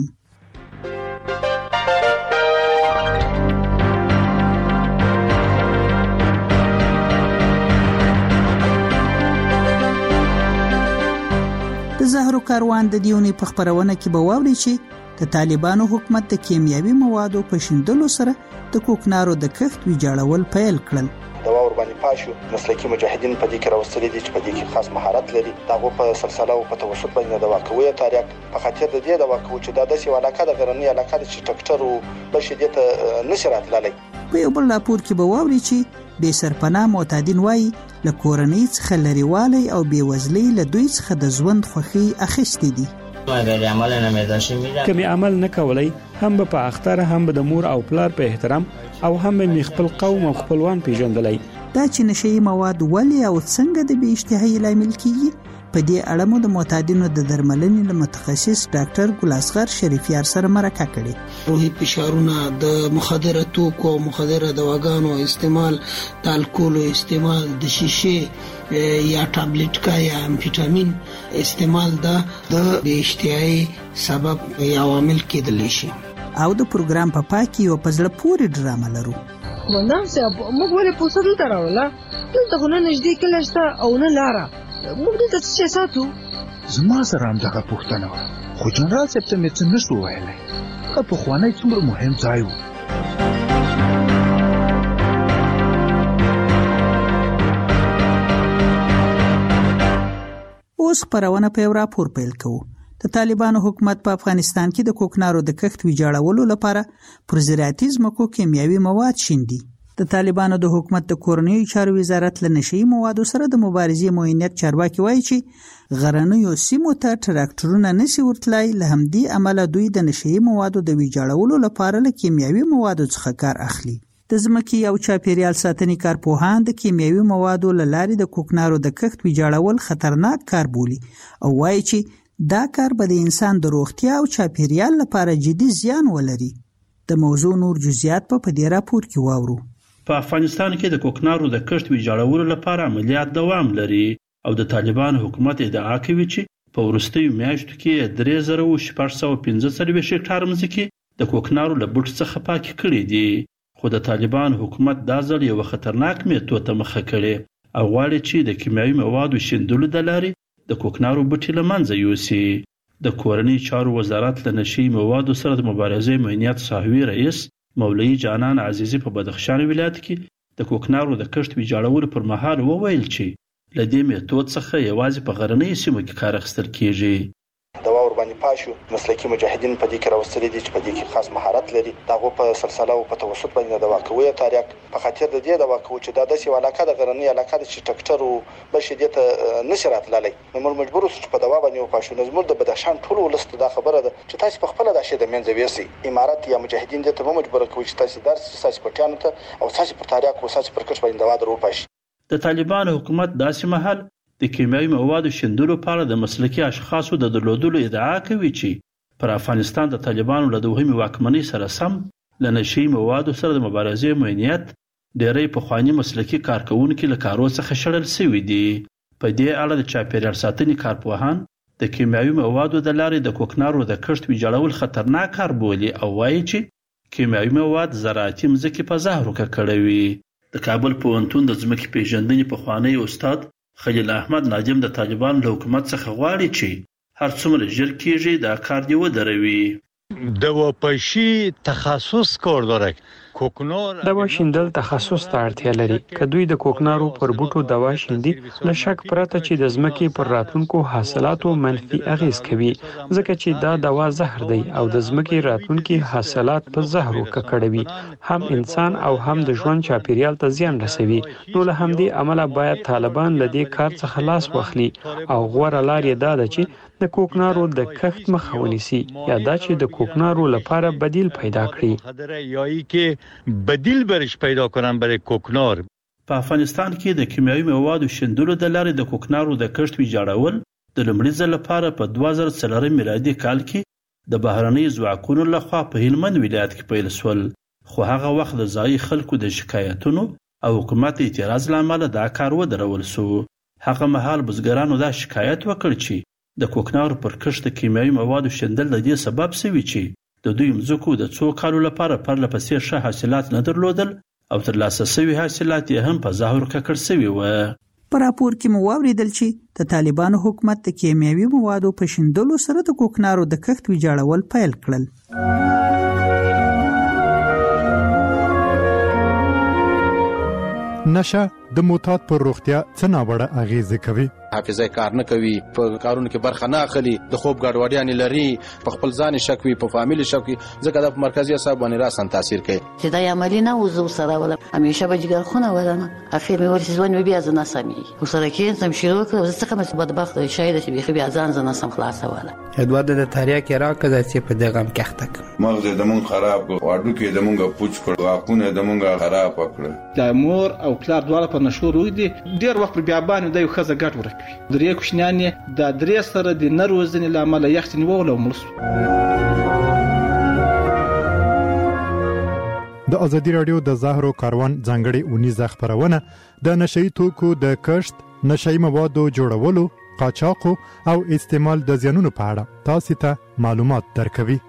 د زهرو کاروان د دې اونۍ په خبرونه کې به واوري چې د طالبانو حکومت د کیمیاوي موادو په شیندلو سره د کوکنارو د کښت ویجاړول پیل کړل. د واور باندې پاشو مسلکي مجاهدین په دې کې راوستلي دي چې په دې کې خاص مهارت لري. دغه په سلسله او په توسط باندې د واقعوي تاریخ په خاطر د دې د واقعو چې د داسې علاقه د غرنی علاقه د ټکټر او بل شدت نشرات لالي. په یو بل راپور کې به واوري چې بې سرپناه معتادین وایي له کورنۍ څخه لريوالی او بېوزلۍ له دوی څخه د ژوند خوښي اخیستې دي. کمی عمل نه کولای هم په اختر هم د مور او پلار په احترام او هم می خپل قوم او خپلوان پیژندلای. دا چې نشئی مواد ولې او څنګه د بې اشتهایی لامل کیږي په دې اړه مو د معتادینو د درملنې له متخصص ډاکټر ګل اصغر شریفیار سره مرکه کړې. روحي فشارونه، د مخدره توکو او مخدره دواګانو استعمال، د الکول استعمال، د شیشه یا ټابلیټ کا یا امفیټامین استعمال دا د بې اشتهایی سبب یا عامل کېدل شي. او د پروګرام په پا پاکي او پزړه پورې ډرامه لرو. ولنام صاحب موږ ولې پوسټ دلته راولا دلته خو نه نږدې کله شته او نه لاره موږ دلته څه ساتو. زما سره هم دغه پوښتنه وه خو جنرال صاحب ته مې څه نشو ویلی. هغه پخوانی څومره مهم ځای و. اوس خبرونه په یو راپور پیل کوو. د طالبانو حکومت په افغانستان کې د کوکنارو د کښت ویجاړولو لپاره پر زراعتي ځمکو کیمیاوي مواد شیندي. د طالبانو د حکومت د کورنیو چارو وزارت له نشئی موادو سره د مبارزې موینت چارواکي وایي چې غرنیو سیمو ته ټراکټورونه نشي ورتلای. له همدې امله دوی د نشئی موادو د ویجاړولو لپاره له کیمیاوي موادو څخه کار اخلي. د ځمکې او چاپیریال ساتنې کارپوهان د کیمیاوي موادو له لارې د کوکنارو د کښت ویجاړول خطرناک کار بولي او وایي چې دا کار به د انسان د روغتیا او چاپیریال لپاره جدي زیان ولري. د موضوع نور جزئیات په دې راپور کې واورو. په افغانستان کې د کوکنارو د کښت ویجاړولو لپاره عملیات دوام لري او د طالبان حکومت ادعا کوي چې په وروستیو میاشتو کې درې زره شپږ سوه پنځه څلوېښت هکټار ځمکې د کوکنارو له بوټ څخه پاکې کړې دي. خو د طالبان حکومت دا ځل یو خطرناک میتود ته مخه کړې او غواړي چې د کیمیاوي موادو شیندلو د لارې د کوکنارو بوټي له منځه یوسي. د کورنۍ چارو وزارت له نشئی موادو سره د مبارزې معینات صاحبي رئیس مولوی جانان عزیزی په بدخشان ولایت کې د کوکنارو د کښت ویجاړولو پر مهال وویل چې له دې میتود څخه یوازې په غرنۍ سیمو کې کار اخیستل کیږي. د واور باندې پاشو مسلکي مجاهدین په دې کې راوستل دي چې په دې کې خاص مهارت لري دغه په سلسله او په توسط باندې د واقعي تاریخ په خاطر د دې د واقعو چې دا د سی علاقه د غرنی علاقه د ټکټر او بشدیت نشرات لالي نو مجبور اوسو په دوا باندې پاشو نظم د بدخشان ټول ولست د خبره ده چې تاسو په خپل د شه د منځ ویسي امارات یا مجاهدین د ته مجبور کوي چې تاسو درس تاسو پټیانو ته او تاسو پر تاریخ او تاسو پر کښ باندې دوا درو پاشي د طالبان حکومت داسې مهال د کیمیاوي موادو شندلو لپاره د مسلکي اشخاصو د درلودلو ادعا کوي چې پر افغانستان د طالبانو له دوهمې واکمنۍ سره سم له نشي موادو سره د مبارزې معنیت ډېری پخواني مسلکي کارکونکي له کارو څخه شړل شوي دي. په دې اړه د چاپیریال ساتنې کارپوهان د کیمیاوي موادو د لارې د کوکنارو د کښت ویجاړول خطرناک کار بولي او وایي چې کیمیاوي مواد زراعتي مځکې په زهرو ککړوي. د کابل پوهنتون د ځمکې پیژندنې پخوانی استاد خلیل احمد ناجم د طالبانو له حکومت څخه غواړي چې هر څومره ژر کېږي دا کار دې ودروي. د وپشي تخصص کار داره کوکنار دوا شیندل تخصص ته اړتیا لري. که دوی د کوکنارو پر بوټو دوا شیندي له شک پرته چې د ځمکې پر راتلونکو حاصلاتو منفي اغیز کوي ځکه چې دا دوا زهر دی او د ځمکې راتلونکي حاصلات په زهرو ککړوي هم انسان او هم د ژوند چاپیریال ته زیان رسوي. نو له همدې امله باید طالبان له دې کار څخه لاس واخلي او غوره لار یې دا ده چې د کوکنارو د کښت مخه ونیسي یا دا چې د کوکنارو لپاره بدیل پیدا کړي بدیل برش پیدا کنن برای کوکنار. په افغانستان کې د کیمیاوي موادو شندلو د لارې د کوکنارو د کښت ویجاړول د لومړي ځل لپاره په دوه زره څلور میلادي کال کې د بهرنۍ ځواکونو لخوا په هلمند ولایت کې پیل شول، خو هغه وخت د ځایي خلکو د شکایتونو او حکومت اعتراض له امله دا کار ودرول شو. هغه مهال بزګرانو دا شکایت وکړ چې د کوکنارو پر کښت د کیمیاوي موادو شندل د دې سبب شوي چې د دوی مځکو د څو کالو لپاره پرله پسې ښه حاصلات نه درلودل او ترلاسه شوي حاصلات یې هم په زهرو ککړ شوي وو. په راپور کې مو واوریدل چې د طالبانو حکومت د کیمیاوي موادو په شیندلو سره د کوکنارو د کښت ویجاړول پیل کړل. نشه د معتاد پر روغتیا څه ناوړه اغیزه کوي. حافظه کار نه کوي، په کارونو کې برخه نه اخلي، د خوب ګډوډیان لري، په خپل ځان شک وي، په فامیل شک وي، ځکه د مرکزی اعصاب باندې راسن تاثیر کوي. چې دا عملی نه وزو سره ولا همیشه به جګر خونه ولنه اخیر مې ورسې ځوان بیا ځنه سمي وسره کې سم شروع کړ څه کوم بدبخت شاید چې بیا بیا ځان ځنه سم خلاصه ولا ادوار د تاریخ راکړه چې په دغه مکحتک مغز د مون خراب کړ، واډو کې د مونږه پوچ کړ، واکونه د مونږه خراب کړ. د مور او پلار دواړه په نشو روي دي ډیر وخت بیا باندې د یو خزه ګټ ورکوي. درې کوشنیان د درې سره د نروزنې لامل یختنی وول او ملس. د ازادي رادیو د زهرو کاروان ځانګړي اونیزه خبرونه د نشئی توکو د کښت، نشئی موادو جوړولو، قاچاق او استعمال د زیانونو په اړه تاسو ته معلومات درکوي.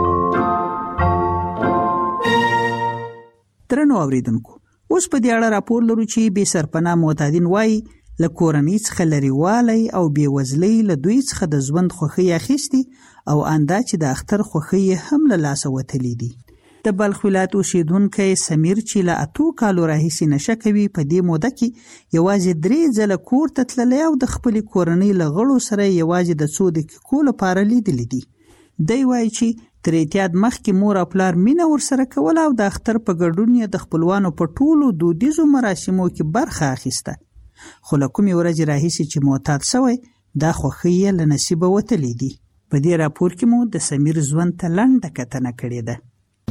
درنو اوریدونکو، اوس په دې اړه راپور لرو چې بې سرپناه معتادین وایي له کورنۍ څخه لرېوالی او بېوزلۍ له دوی څخه د ژوند خوښۍ اخیستي او اندا چې د اختر خوښۍ هم له لاسه وتلي دي. د بلخ ولایت اوسیدونکی سمیر چې له اتو کالو راهیسې نشه کوي په دې موده کې یوازې درې ځله کور ته تللی او د خپلې کورنۍ له غړو سره یوازې د څو دقیقو لپاره لیدلی دي. دی وایي چې تر اعتیاد مخکې مور او پلار مینه ورسره کوله او د اختر په ګډون یې د خپلوانو په ټولو دودیزو مراسمو کې برخه اخیسته. خو له کومې ورځې راهیسې چې معتاد شوی دا خوښۍ یې له نصیبه وتلی دي. په دې راپور کې مو د سمیر ژوند ته لنډه کتنه کړې ده.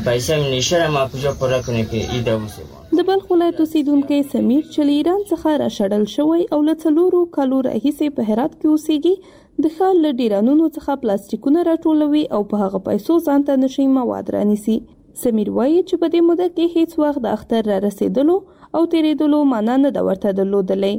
د بلخ ولایت اوسیدونکی سمیر چې له ایران څخه راشړل شوی او له څلورو کالو راهیسې په هرات کې اوسیږي د ښار له ډیرانونو څخه پلاستیکونه راټولوي او په هغه پیسو ځان ته نشي مواد رانیسي. سمیر وایي چې په دې موده کې هیڅ وخت د اختر را رسیدلو او تیریدلو معنا نه د ورته درلودلی.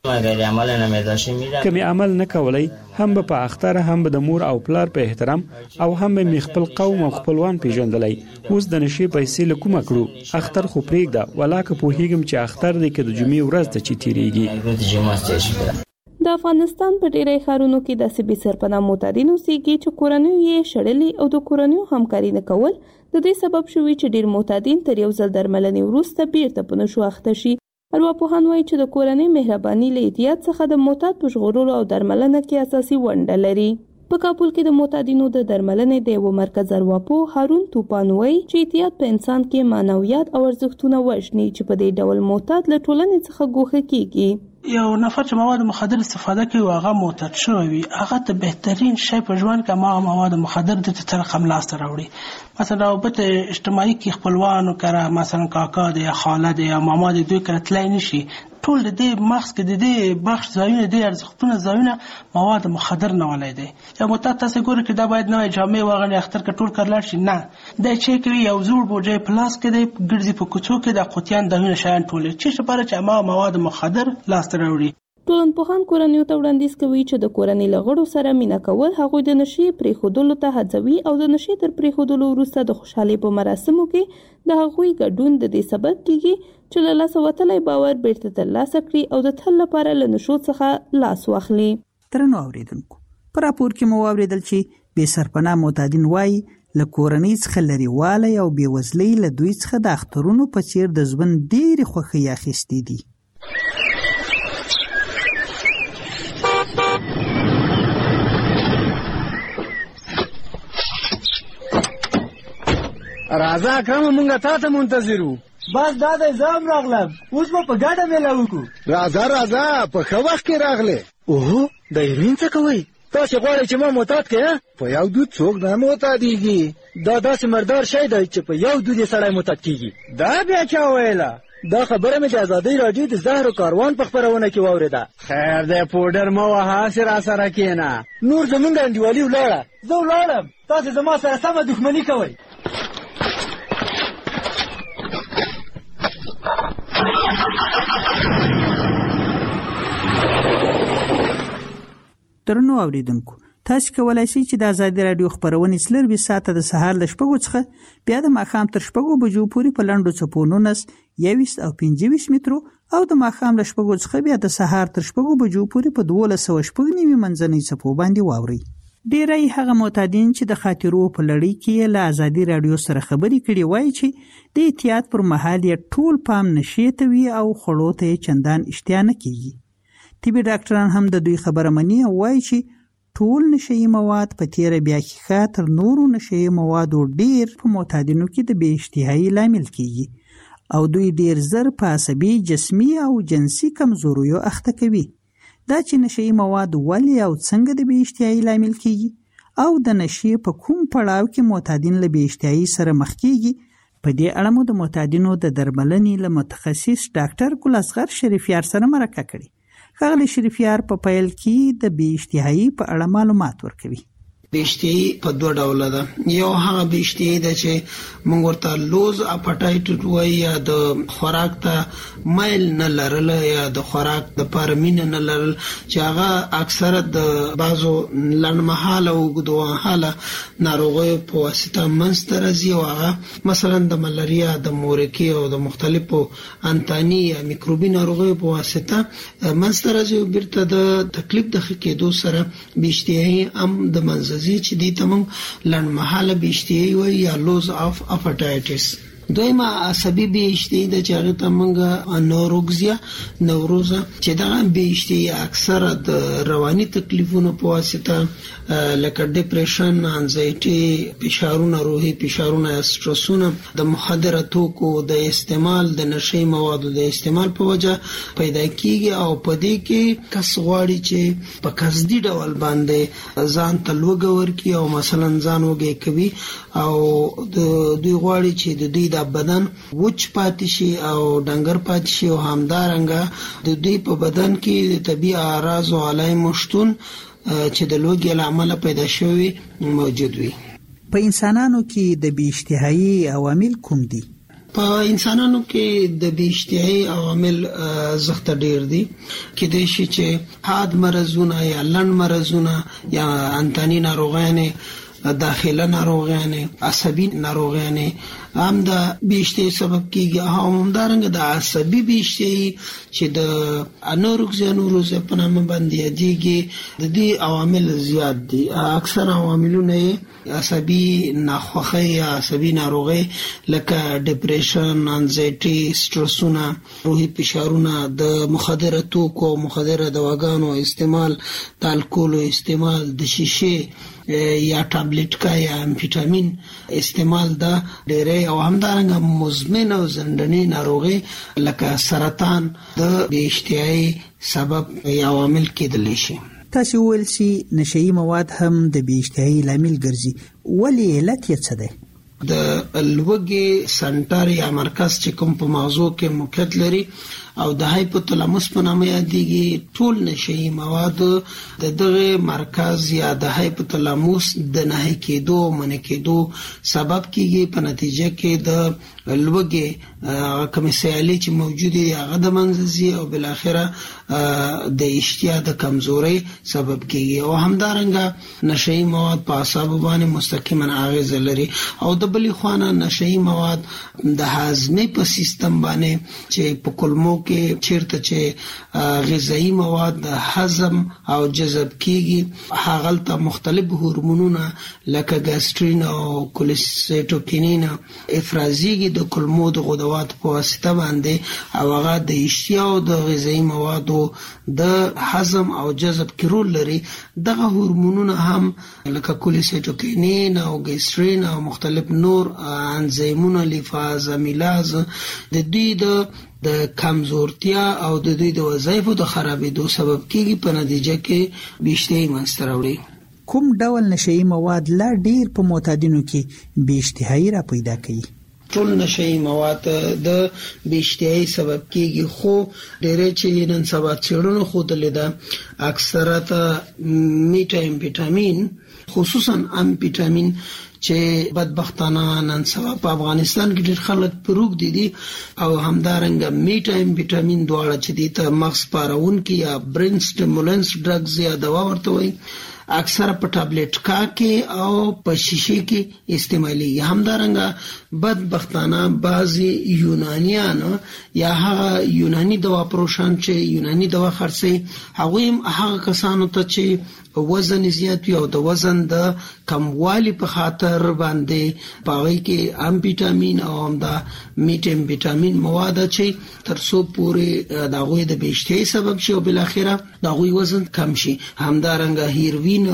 که مې عمل نه کولی هم به په اختر هم به د مور او پلار په احترام او هم به مې خپل قوم او خپلوان پیژندلی. اوس د نشې پیسې له کومه کړو؟ اختر خو پرېږده، ولا که پوهېږم چې اختر دی که د جمعې ورځ ده چې تیریږي. د افغانستان په ډیری ښارونو کې داسې بې سرپناه معتادین اوسېږي چې کورنیو یې شړلي او د کورنیو همکاري نه کول د دې سبب شوي چې ډیر معتادین تر یو ځل درملنې وروسته بیرته په نشو اخته شي. ارواپوهان وایي چې د کورنۍ مهرباني له احتیاط څخه د معتاد په ژغورلو او درملنه کې اساسي ونډه لري. په کابل کې د معتادینو د درملنې د یو مرکز ارواپوه هارون توپان وایي چې احتیاط په انسان کې معنویات او ارزښتونه وژني چې په دې ډول معتاد له ټولنې څخه ګوښه کیږي. یو نفر چې مواد مخدر استفاده کوي او هغه معتاد شوی وي هغه ته بهترین شی په ژوند کې ما مواد مخدر د تر قم لاس راوړي. مثلا رابط اجتماعي کې خپلوانو کړه مثلا کاکا دی یا خاله دی یا ماما دی دوی کړه تلای نشي ټول د دې مغز کې د دې بخش ځایونه د ارزښتونو ځایونه مواد مخدر نه ولای دي. یا معتاد تاسو ګورئ چې دا باید نوې جامې واغوني اختر کې ټول کړل شي نه دا چې کوي یو زوړ بوجي پلاس کې دی ګرځي په کوڅو کې د قوتیان دغه شیان ټول چې لپاره چې ما مواد مخدر لاس راوړي. ټولنپوهان کورنیو ته وړاندیز کوي چې د کورنۍ له غړو سره مینه کول هغوی د نشې پرېښودلو ته هڅوي او د نشې تر پرېښودلو وروسته د خوشحالۍ په مراسمو کې د هغوی ګډون د دې سبب کیږي چې له لاسه وتلی باور بیرته ترلاسه کړي او د تل لپاره له نشو څخه لاس واخلي. درنو اوریدونکو په راپور کې مو واورېدل چې بې سرپناه معتادین وایي له کورنۍ څخه لرېوالی او بېوزلۍ له دوی څخه د اخترونو په څېر د ژوند ډېرې خوښۍ اخیستې دي. راځه اکرم مونږه تا ته منتظر وو. بس دا د ځام راغلم اوس به په ګډه میله وکړو. راځه راځه په ښه وخت کې راغلې. اوهو د هیروین څه کوئ؟ تاسې غواړئ چې ما معتاد کړې؟ په یو دود څوک نه معتادېږي. دا داسې مردار شی دی چې په یو دود یې سړی معتاد کېږي. دا بیا چا ویله؟ دا خبره مې د ازادۍ راډیو د زهرو کاروان په خپرونه کې واورېده. خیر دی پوډر مه وهه هسې راسره کښېنه. نور زمونږ انډیوالي ولاړه زه ولاړم تاسې زما سره سمه دښمني کوئ. درنو اوریدونکو تاسو کولای شئ چې د ازادي رادیو خبرونه سلربي ساعته د سهار ل شپږو څخه بیا د ماښام تر شپږو بجو پورې په لنډو څپو نونس یویشت او پنځه ویشت مترو او د ماښام ل شپږو څخه بیا د سهار تر شپږو بجو پورې په دولس سوه شپږ نوي منځنۍ څپو باندې واورئ. ډیری هغه معتادین چې د خاطرو په لړۍ کې له ازادي رادیو سره خبرې کړي وایي چې د احتیاط پر مهال یې ټول پام نشي ته وي او خړو ته چندان اشتیا نه کیږي. طبي ډاکټران هم د دوی خبره مني او وایي چې ټول نشئی مواد په تیره بیا کې تر نورو نشئی موادو ډیر په معتادینو کې د بې اشتهایي لامل کیږي او دوی ډیر زر په عصبي جسمي او جنسي کمزوریو اخته کوي. دا چې نشئی مواد ولې او څنګه د بې اشتهایي لامل کیږي او د نشې په کوم پړاو کې معتادین له بې اشتهایي سره مخ کیږي په دې اړه مو د معتادینو د درملنې له متخصص ډاکټر ګل اصغر شریفیار سره مرکه کړې. ښاغلی شریفیار په پیل کې د بې اشتهایي په اړه معلومات ورکوي. بې اشتهایي په دوه ډوله ده. یو هغه بې اشتهایي ده چې موږ ورته لوز اپټایټ وایي یا د خوراک ته میل نه لرل یا د خوراک دپاره مینه نه لرل چې هغه اکثره د بعضو لنډمهاله او اوږدمهاله ناروغیو په واسطه منځته راځي او هغه مثلا د ملاریا د مورکې او د مختلفو انتاني یا میکروبي ناروغیو په واسطه منځته راځي او بیرته د تکلیف د ښه کېدو سره بې اشتهایي هم د منځه چې دې ته موږ لنډمهاله بې اشتهایي وایي یا لوز اف اپټایټس. دویمه عصبي بې اشتهایي ده چې هغې ته موږ انوروګزیا نوروزه چې دغه بې اشتهایي اکثره د رواني تکلیفونو په واسطه لکه ډیپریشن، انزایټي، فشارونه، روحي فشارونه، سټرسونه د مخدره توکو د استعمال د نشي موادو د استعمال په وجه پیدا کیږي او په دې کې کس غواړي چې په قصدي ډول باندې ځان ته لوږه ورکړي او مثلا ځان وږی کوي او د دوی غواړي چې د دوی د بدن وچ پاتې شي او ډنګر پاتې شي او همدارنګه د دوی په بدن کې د طبیعي اعراض او علایمو شتون چې د لوږې له امله پیدا شوي موجود وي. په انسانانو کې د بې اشتهایي عوامل کوم دي؟ په انسانانو کې د بې اشتهایي عوامل زښته ډیر دي. کېدای شي چې حاد مرضونه یا لنډ مرضونه یا انتاني ناروغیانې داخله ناروغیانه، عصبي ناروغیانه هم د بیشتي سبب کیږي. هم دارنګ د عصبي بیشتي چې د انورکسیا په نامه باندې یادېږي، د دې عوامل زیات دي. اکثر عواملونه عصبي ناخوښي یا عصبي ناروغي لکه ډیپریشن، انزایټي، سټرسونه، روحي فشارونه، د مخدره توکو، مخدره دواګانو استعمال، د الکولو استعمال، د شیشه یا ټابلیټ کا یا امفیټامین استعمال دا ډېرې او همدارنګه مزمن او زندنی ناروغي لکه سرطان د بیشتیاي سبب یا عوامل کېدلی شي. تاسو ویل چې نشئی مواد هم د بیشتیاي لامل ګرځي، ولې علت یې څه ده؟ د لوګي سنټر یا مرکز چې کوم په موضوع کې موقعیت لري او د هایپوتلاموس په نامه یادېږي، ټول نشئی مواد د دغه مرکز یا د هایپوتلاموس د نه کېدو منع کېدو سبب کیږي. په نتیجه کې د لوګي کوم سیالي چې موجوده دي هغه د منځي او بل اخره د اشتها د کمزوري سبب کیږي. او همدارنګه نشئی مواد په اعصاب باندې مستقیما اغیز لري او د بلې خوانه نشئی مواد د هاضمې په سیستم باندې چې په کولمو کې چیرته چې غذایی مواد د هضم او جذب کیږي، هغه ته مختلف هورمونونه لکه ګاسترین او کولسیټوکینین افرازیږي د کولمو د غدوات په واسطه باندې او هغه د اشتها او د غذایی موادو د هضم او جذب کې رول لري. دغه هورمونونه هم لکه کولسیټوکینین او ګاسترین او مختلف نور انزیمونه لیفاز امیلاز د دې د د کمزورتیا او د دوی د وظایفو د خرابېدو سبب کیږي، په نتیجه کې بیشتي منځته راوړي. کوم ډول نشئی مواد لا ډیر په معتادینو کې بیشتهایی را پیدا کوي؟ ټول نشئی مواد د بیشتهایی سبب کیږي، خو ډېر چې نن سبا څېړنو ښودلې ده اکثرت میټا امفیټامین خصوصا امفیټامین چې بدبختانه نن سبا په افغانستان کې ډېر خلک پروګ دي دي او همدارنګه میټا امفیټامین دواړه چې دي ته مغز پارونکي یا برین سټیمولنس ډرګز یا دوا ورته وایي، اکثر په ټابلیټ کا کې او په شیشه کې استعمالي. همدارنګه بدبختانه بعضی یونانیان یا هغه یونانی دوا پروشان چې یونانی دوا خرڅي، هغه هغه کسانو ته چې وزن زیات وي او د وزن د کموالي په خاطر باندې پاوی کې امفیټامین او هم د میټ امفیټامین مواد چې ترڅو پورې د غوي د بیشتي سبب شي او بل اخره د غوي وزن کم شي. همدارنګه هیروین،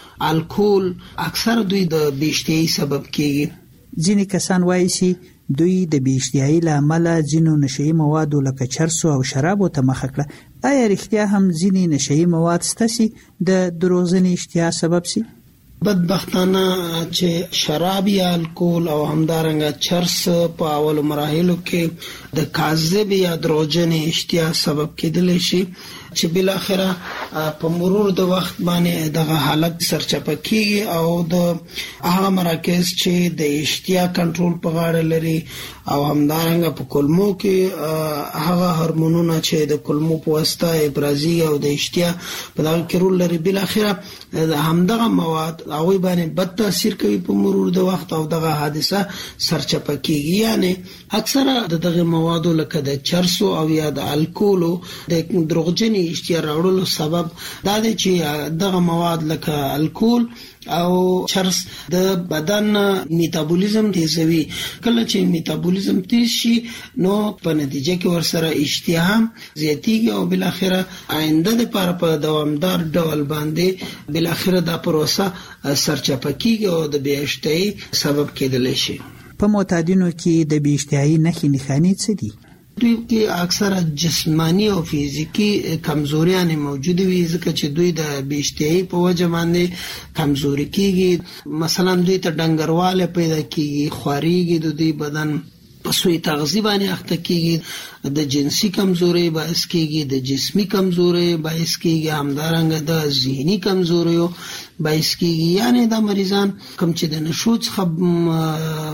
الکول اکثر دوی د بیشتي سبب کیږي. ځینې کسان وایي چې دوی د بیشتیاي لامل ځینو نشئی موادو لکه چرسو او شرابو ته مخه کړه. آیا رښتیا هم ځینې نشئی مواد ستاسي د دروغجنې اشتها سبب سي؟ بدبختانه چې شراب یا الکول او همدارنګه چرس په اول مراحلو کې د کاذب یا دروغجنې اشتها سبب کېدلی شي چې بل اخره په مرور د وخت باندې دغه حالت سرچپه کیږي او د هغه مراکز چې د اشتها کنټرول په غاړه لري او همدارنګه په کولمو کې هغه هورمونونه چې د کولمو په واسطه افرازي او د اشتها په دغه کې رول لري، بل اخره همدغه مواد هغه باندې بد تاثیر کوي په مرور د وخت او دغه حادثه سرچپه کیږي. یعنی اکثره دغه موادو لکه د چرسو او یا د الکولو د دروغجنې اشتها راوړلو سبب دا دی چې دغه مواد لکه الکول او چرس د بدن میتابولیزم تیزوي. کله چې میتابولیزم تیز شي نو په نتیجه کې ورسره اشتها زیاتیږي او بل اخره آینده د لپاره په دوامدار ډول باندې بل اخره دا پروسه سرچپه کیږي او د بیشتهایی سبب کېدلی شي. په معتادینو کې د بیشتهایی نښې نښانې څه دي؟ دوی کې اکثره جسمانی او فزیکی کمزوریان موجود وي، ځکه چې دوی د بیشتهایی په وجه باندې کمزوري کیږي. مثلا دوی ته ډنګرواله پیدا کیږي، خواریږي، د دوی بدن په سوی تغذیه باندې اخته کیږي، د جنسي کمزوري باعث کیږي، د جسمی کمزوري باعث کیږي، همدارنګه د ذهني کمزوریو باعث کیږي. یعنی دا مریضان کوم چې د نشو څخه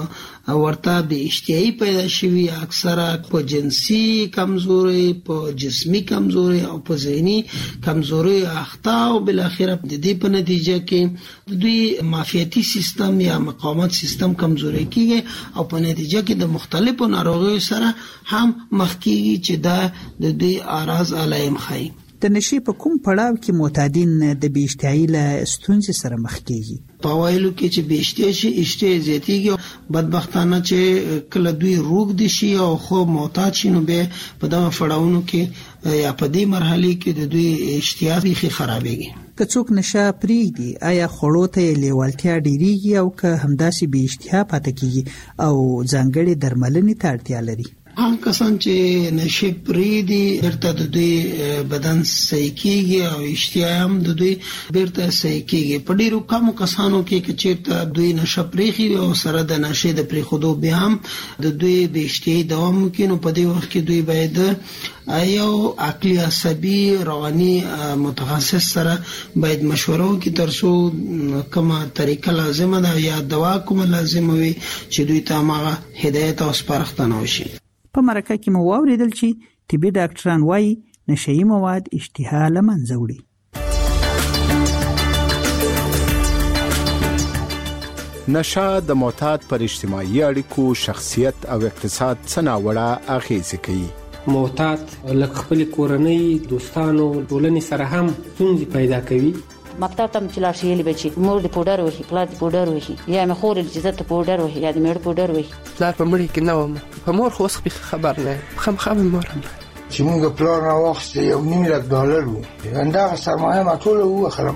ورته به اشتهایی پیدا شوي، اکثره په جنسي کمزوري، په جسمي کمزوري او په ذهني کمزوري اخته، او بالاخره د دې په نتیجه کې دوی معافیتي سیستم یا مقاومت سیستم کمزوري کیږي او په نتیجه کې د مختلفو ناروغیو سره هم مخ کیږي چې دا د دوی اعراض علایم ښیي. د نشي په کوم پړاو کې معتادین د بې اشتهایي له ستونزې سره مخ کیږي؟ په اوایلو کې چې بې اشتهایي شي، اشتها زیاتېږي، بدبختانه چې کله دوی روږدي شي او خوب معتاد شي، نو بیا په دغه پړاوونو کې یا په دې مرحلې کې د دوی اشتها بیخي خرابېږي. که څوک نشه پرېږدي، آیا خوړو ته یې لیوالتیا ډېرېږي او که همداسې بې اشتها پاتې کیږي او ځانګړې درملنې ته اړتیا لري؟ هغه کسان چې نشي پرېږدي بیرته د دوی بدن صحیح کیږي او اشتها هم د دوی بیرته صحیح کیږي. په ډېرو کمو کسانو کې که چېرته دوی نشه پرېښي او سره د نشې د پرېښودو بیا هم د دوی بې اشتهایي دوام وکړي، نو په دې وخت کې دوی باید یو عقلي عصبي رواني متخصص سره باید مشوره وکړي تر څو کومه طریقه لازمه ده یا دوا کومه لازمه وي چې دوی ته هماغه هدایت او سپارښتنه وشي. په مرکه کې مو واورېدل چې طبي ډاکټران وایي نشهیي مواد اشتها له منځه وړي. نشه د معتاد پر اجتماعي اړیکو، شخصیت او اقتصاد څه ناوړه اغېزې کوي. معتاد لکه خپل کورنۍ، دوستانو، ټولنې سره هم ستونزې پیدا کوي. مکتب ته چې لاړ شي یلی به چې مور د پوډر وهي، پلار د پوډر وهي، یا مې خور چې زه ته پوډر وهي یا د میړه پوډر وهي. پلار په مړي کې نه وم، په مور خو اوس خبر نه یم، خامخا مې مور هم چې موږ پلار راواخیستی یو نیم لک ډالر و، همدغه سرمایه ما ټوله ووخرم.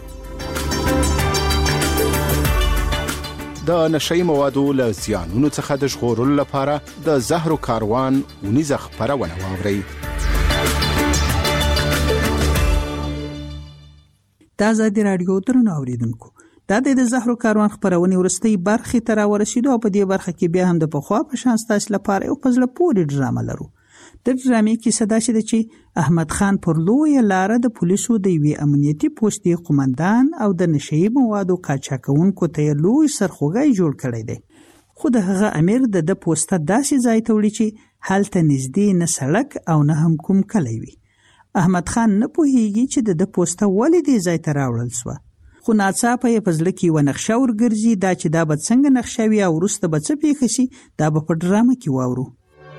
د نشهیي موادو له زیانونو څخه د ژغورلو لپاره د زهرو کاروان اونیزه خپرونه واورئ. دا ازادي راډیو درنو اوریدونکو، دا د زهرو کاروان خپرونې وروستۍ برخې ته راورسېدو او په دې برخه کې بیا هم د پخوا په شان ستاسو لپاره یو په زړه پورې ډرامه لرو. د ډرامې کیسه داسې ده چې احمد خان پر لویه لاره د پولیسو د یوې امنیتي پوستې قومندان او د نشهیي موادو قاچاقونکو ته یې لوی سرخوږی جوړ کړی دی، خو د هغه امیر د ده پوسته داسې ځای ته وړي چې هلته نږدې نه سړک او نه هم کوم کلی وي. احمد خان نه پوهیږي چې د ده پوسته ولې دې ځای ته راوړل سوه، خو ناڅاپه یې په زړه کې یوه نقشه ورګرځي، دا چې دا به څنګه نقشه وي او وروسته به څه پېښه شي، دا به په ډرامه کې واورو.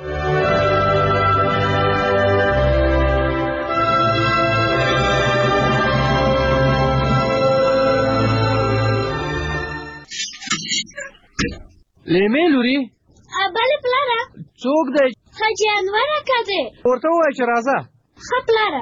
لیمې لوري بله پلاره څوک دی؟ حاجي انور اکا دی. ورته ووایه چې راځه. ښه پلاره.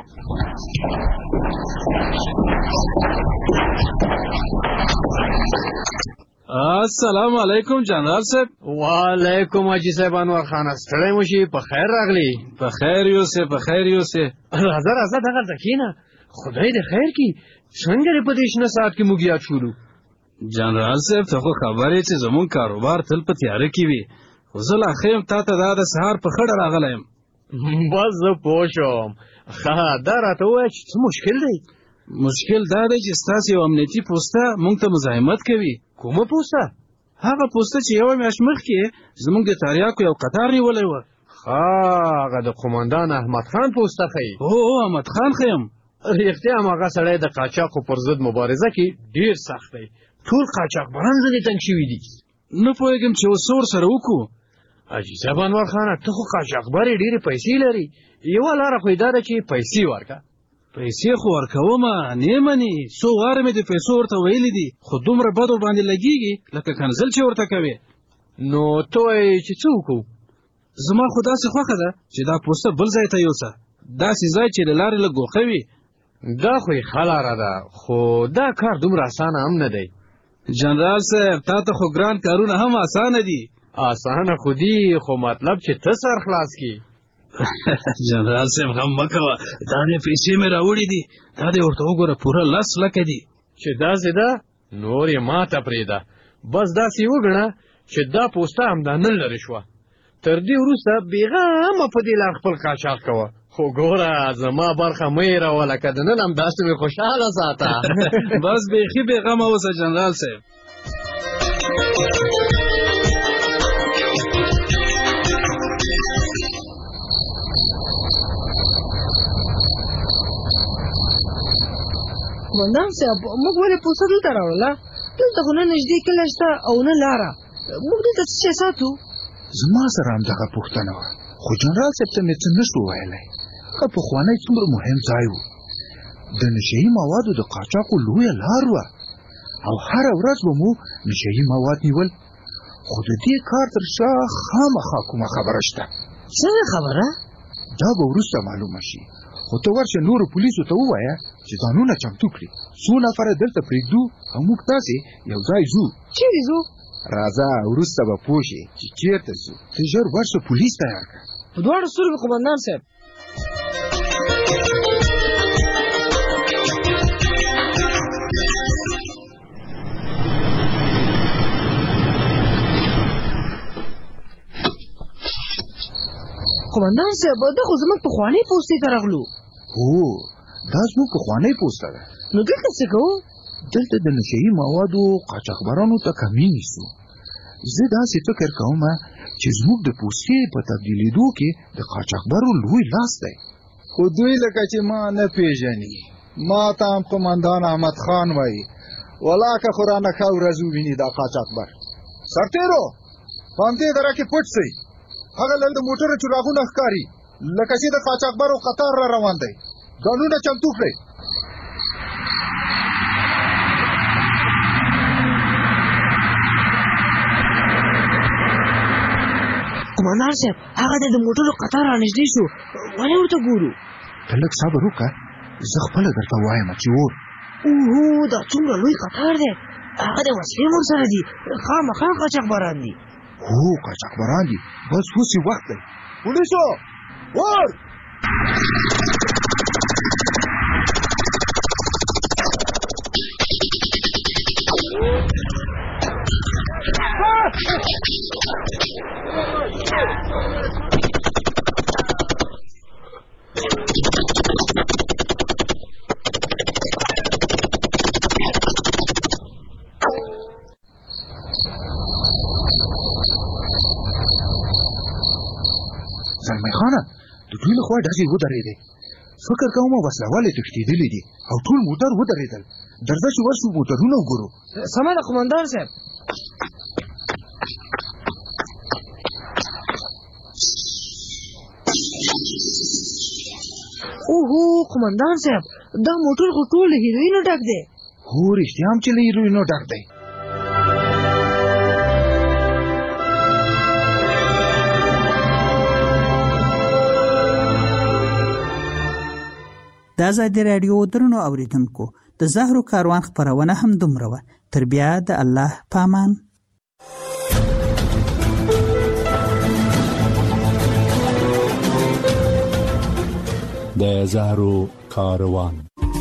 السلام علیکم جنرال صاحب. وعلیکم حاجي صاحب انور خان، ستړی مو شي، په خیر راغلی. په خیر یوسې، په خیر یوسې. راځه راځه دغلته کښېنه، خدای دې خیر کړي. څنګه دې په دې شنه ساعت کې موږ یاد شولو؟ جنرال صاحب ته خو خبر یې چې زموږ کاروبار تل په تیاره کې وي، خو زه لا ښه یم تا ته دا د سهار په خړه راغلی یم. بس زه پوه شوم. ښه دا راته ووایه چې څه مشکل دی؟ مشکل دا دی چې ستاسې یو امنیتي پوسته موږ ته مزاحمت کوي. کومه پوسته؟ هغه پوسته چې یوه میاشت مخکې زموږ د تریاکو یو قطار نیولی وه. ښه هغه د قومندان احمد خان پوسته ښیي؟ هو احمد خان ښیم. رښتیا هماغه سړی د قاچاقو پر ضد مبارزه کې ډېر سخت دی. ټول قاچاقبران ځینې تنګ شوي دي. نه پوهېږم چې اوس څه ورسره وکړو. حاجي صاحب انور خانه ته خو قاچاقبر یې ډېرې پیسې لري، یوه لاره خو یې دا ده چې پیسې ورکړه. پیسې خو ورکومه، نه مني. څو واره مې د پیسو ورته ویلي دي، خو دومره بد ورباندې لګېږي لکه کنځل چې ورته کوې. نو ته وایې چې څه وکړو؟ زما خو داسې خوښه ده چې دا پوسته بل ځای ته یوسه، داسې ځای چې له لارې لږ ګوښه وي. دا خو یې ښه لاره ده، خو دا کار دومره اسانه هم نه دی. جنرال صاحب تا ته خو ګران کارونه هم اسانه دي. اسانه خو دي، خو مطلب چې ته سر خلاص کړي. جنرال صاحب غم مه کوه، دا دې پیسې مې راوړي دي، دا دې ورته وګوره پوره لس لکه دي. چې داسې ده نور یې ماته پرېږده، بس داسې وګڼه چې دا پوسته همدا نن لرې شوه. تر دې وروسته بېغمه په دې لار خپل قاچاق کوه، خو ګوره زما برخه مه هېروه، لکه د نن همداسې مې خوشحاله ساته. بس بیخي بېغمه اوسه جنرال صاحب. قومندان صاحب موږ ولې پوسټ دلته راوړله؟ دلته خو نه نږدې کلی شته او نه لاره. موږ دلته څه شی ساتو؟ زما سره همدغه پوښتنه وه، خو جنرال صاحب ته مې څه نشو ویلی. هغه پخوانی څومره مهم ځای و، د نشهیي موادو د قاچاقو لویه لار وه او هره ورځ به مو نشهیي مواد نیول. خو د دې کار تر شا خامخا کومه خبره شته. څنګه خبره؟ دا به وروسته معلومه شي، خو ته ورشه نورو پولیسو ته ووایه چې ځانونه چمتو کړي. څو نفره دلته پرېږدو او موږ تاسې یو ځای ځو. چیرې ځو؟ راځه وروسته به پوه شې چې چېرته ځو. ته ژر ورشه پولیس تیار کړه. په دواړو سترګو قومندان صاحب. قومندان صاحب دا خو زموږ پخوانۍ پوستې ته راغلو. هو دا زموږ پخوانۍ پوسته ده. نو دلته څه کوو؟ دلته د نشهیي موادو قاچاقبرانو ته کمین نیسو. زه داسې فکر کوم چې زموږ د پوستې په تبدیلېدو کې د قاچاقبرو لوی لاس دی. خو دوی لکه چې ما نه پیژني. ما ته هم قومندان احمد خان وایي. ولاکه خو رانه ښه ورځ وویني دا قاچاقبر. سرتېرو په همدې دره کې پټ سئ. هغه لږ د موټرو چراغونه ښکاري لکه چې د قاچاقبرو قطار را روان دی. ګانونه چمتو کړئ. قومندان صاحب هغه د موټرو قطار را نږدې شو. ولې ورته ګورو؟ ته لږ صبر وکړه، زه خپله درته وایم چې اور. اوهو دا څومره لوی قطار دی. هغه د وسلې ورسره دي. خامخا قاچاقبران دي. هو قاچاقبران دي. بس اوس یې وخت دی. پولیسو اور! زلمی خانه د دوی له خوا ډزې ودرېدې. فکر کوم وسله والې تښتېدلې دي او ټول موټر ودرېدل. درځه چې ورشو موټرونه وګورو. سمه ده قومندان صاحب. اوهو قومندان صاحب دا موټر خو ټول له هیروینو ډک دی. هو رښتیا هم چې له هیروینو ډک دی. د ازادي راډیو درنو اوریدونکو د زهرو کاروان خپرونه هم دومره وه. تر بیا د الله په امان. د زهرو کاروان.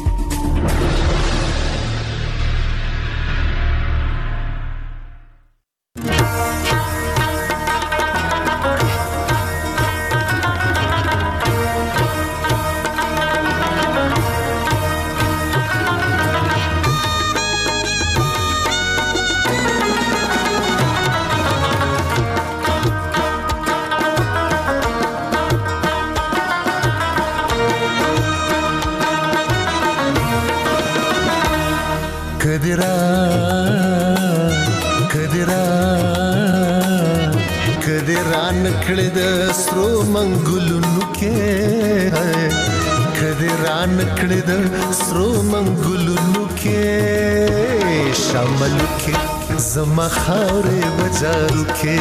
کړه د سترو منګولونو کې کده ران کړه د سترو منګولونو کې شامل کې زما خاورې بازارو کې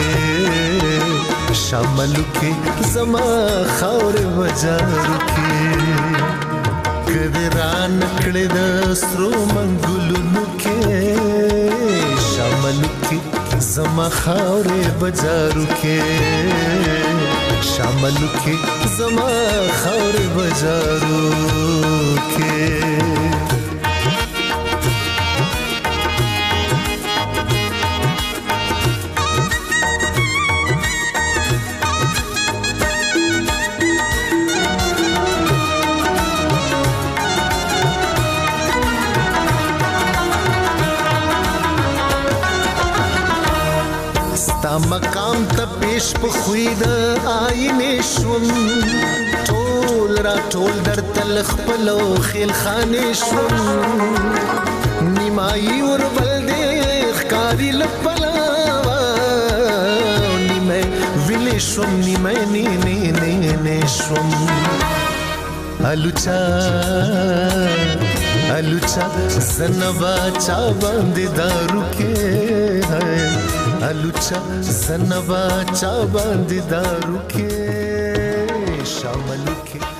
شامل کې زما خاورې بازارو کې کده ران کړه د سترو منګولونو کې شامل کې زما خاورې بازارو کې شامل کې زما خاورې بازارو کې مقام ته پیش په خوې د آینې شوم ټول ټول را ټول در تل خپلو خیل خانې شوم نیمایي وربل دې ښکاري لپلاوه نیمه ویلې شوم نیمه نې نې نې نې شوم الوچا الوچا زنبا چا باندې دارو کې الوچا زنبا چا باندې دارو کې شاملو کې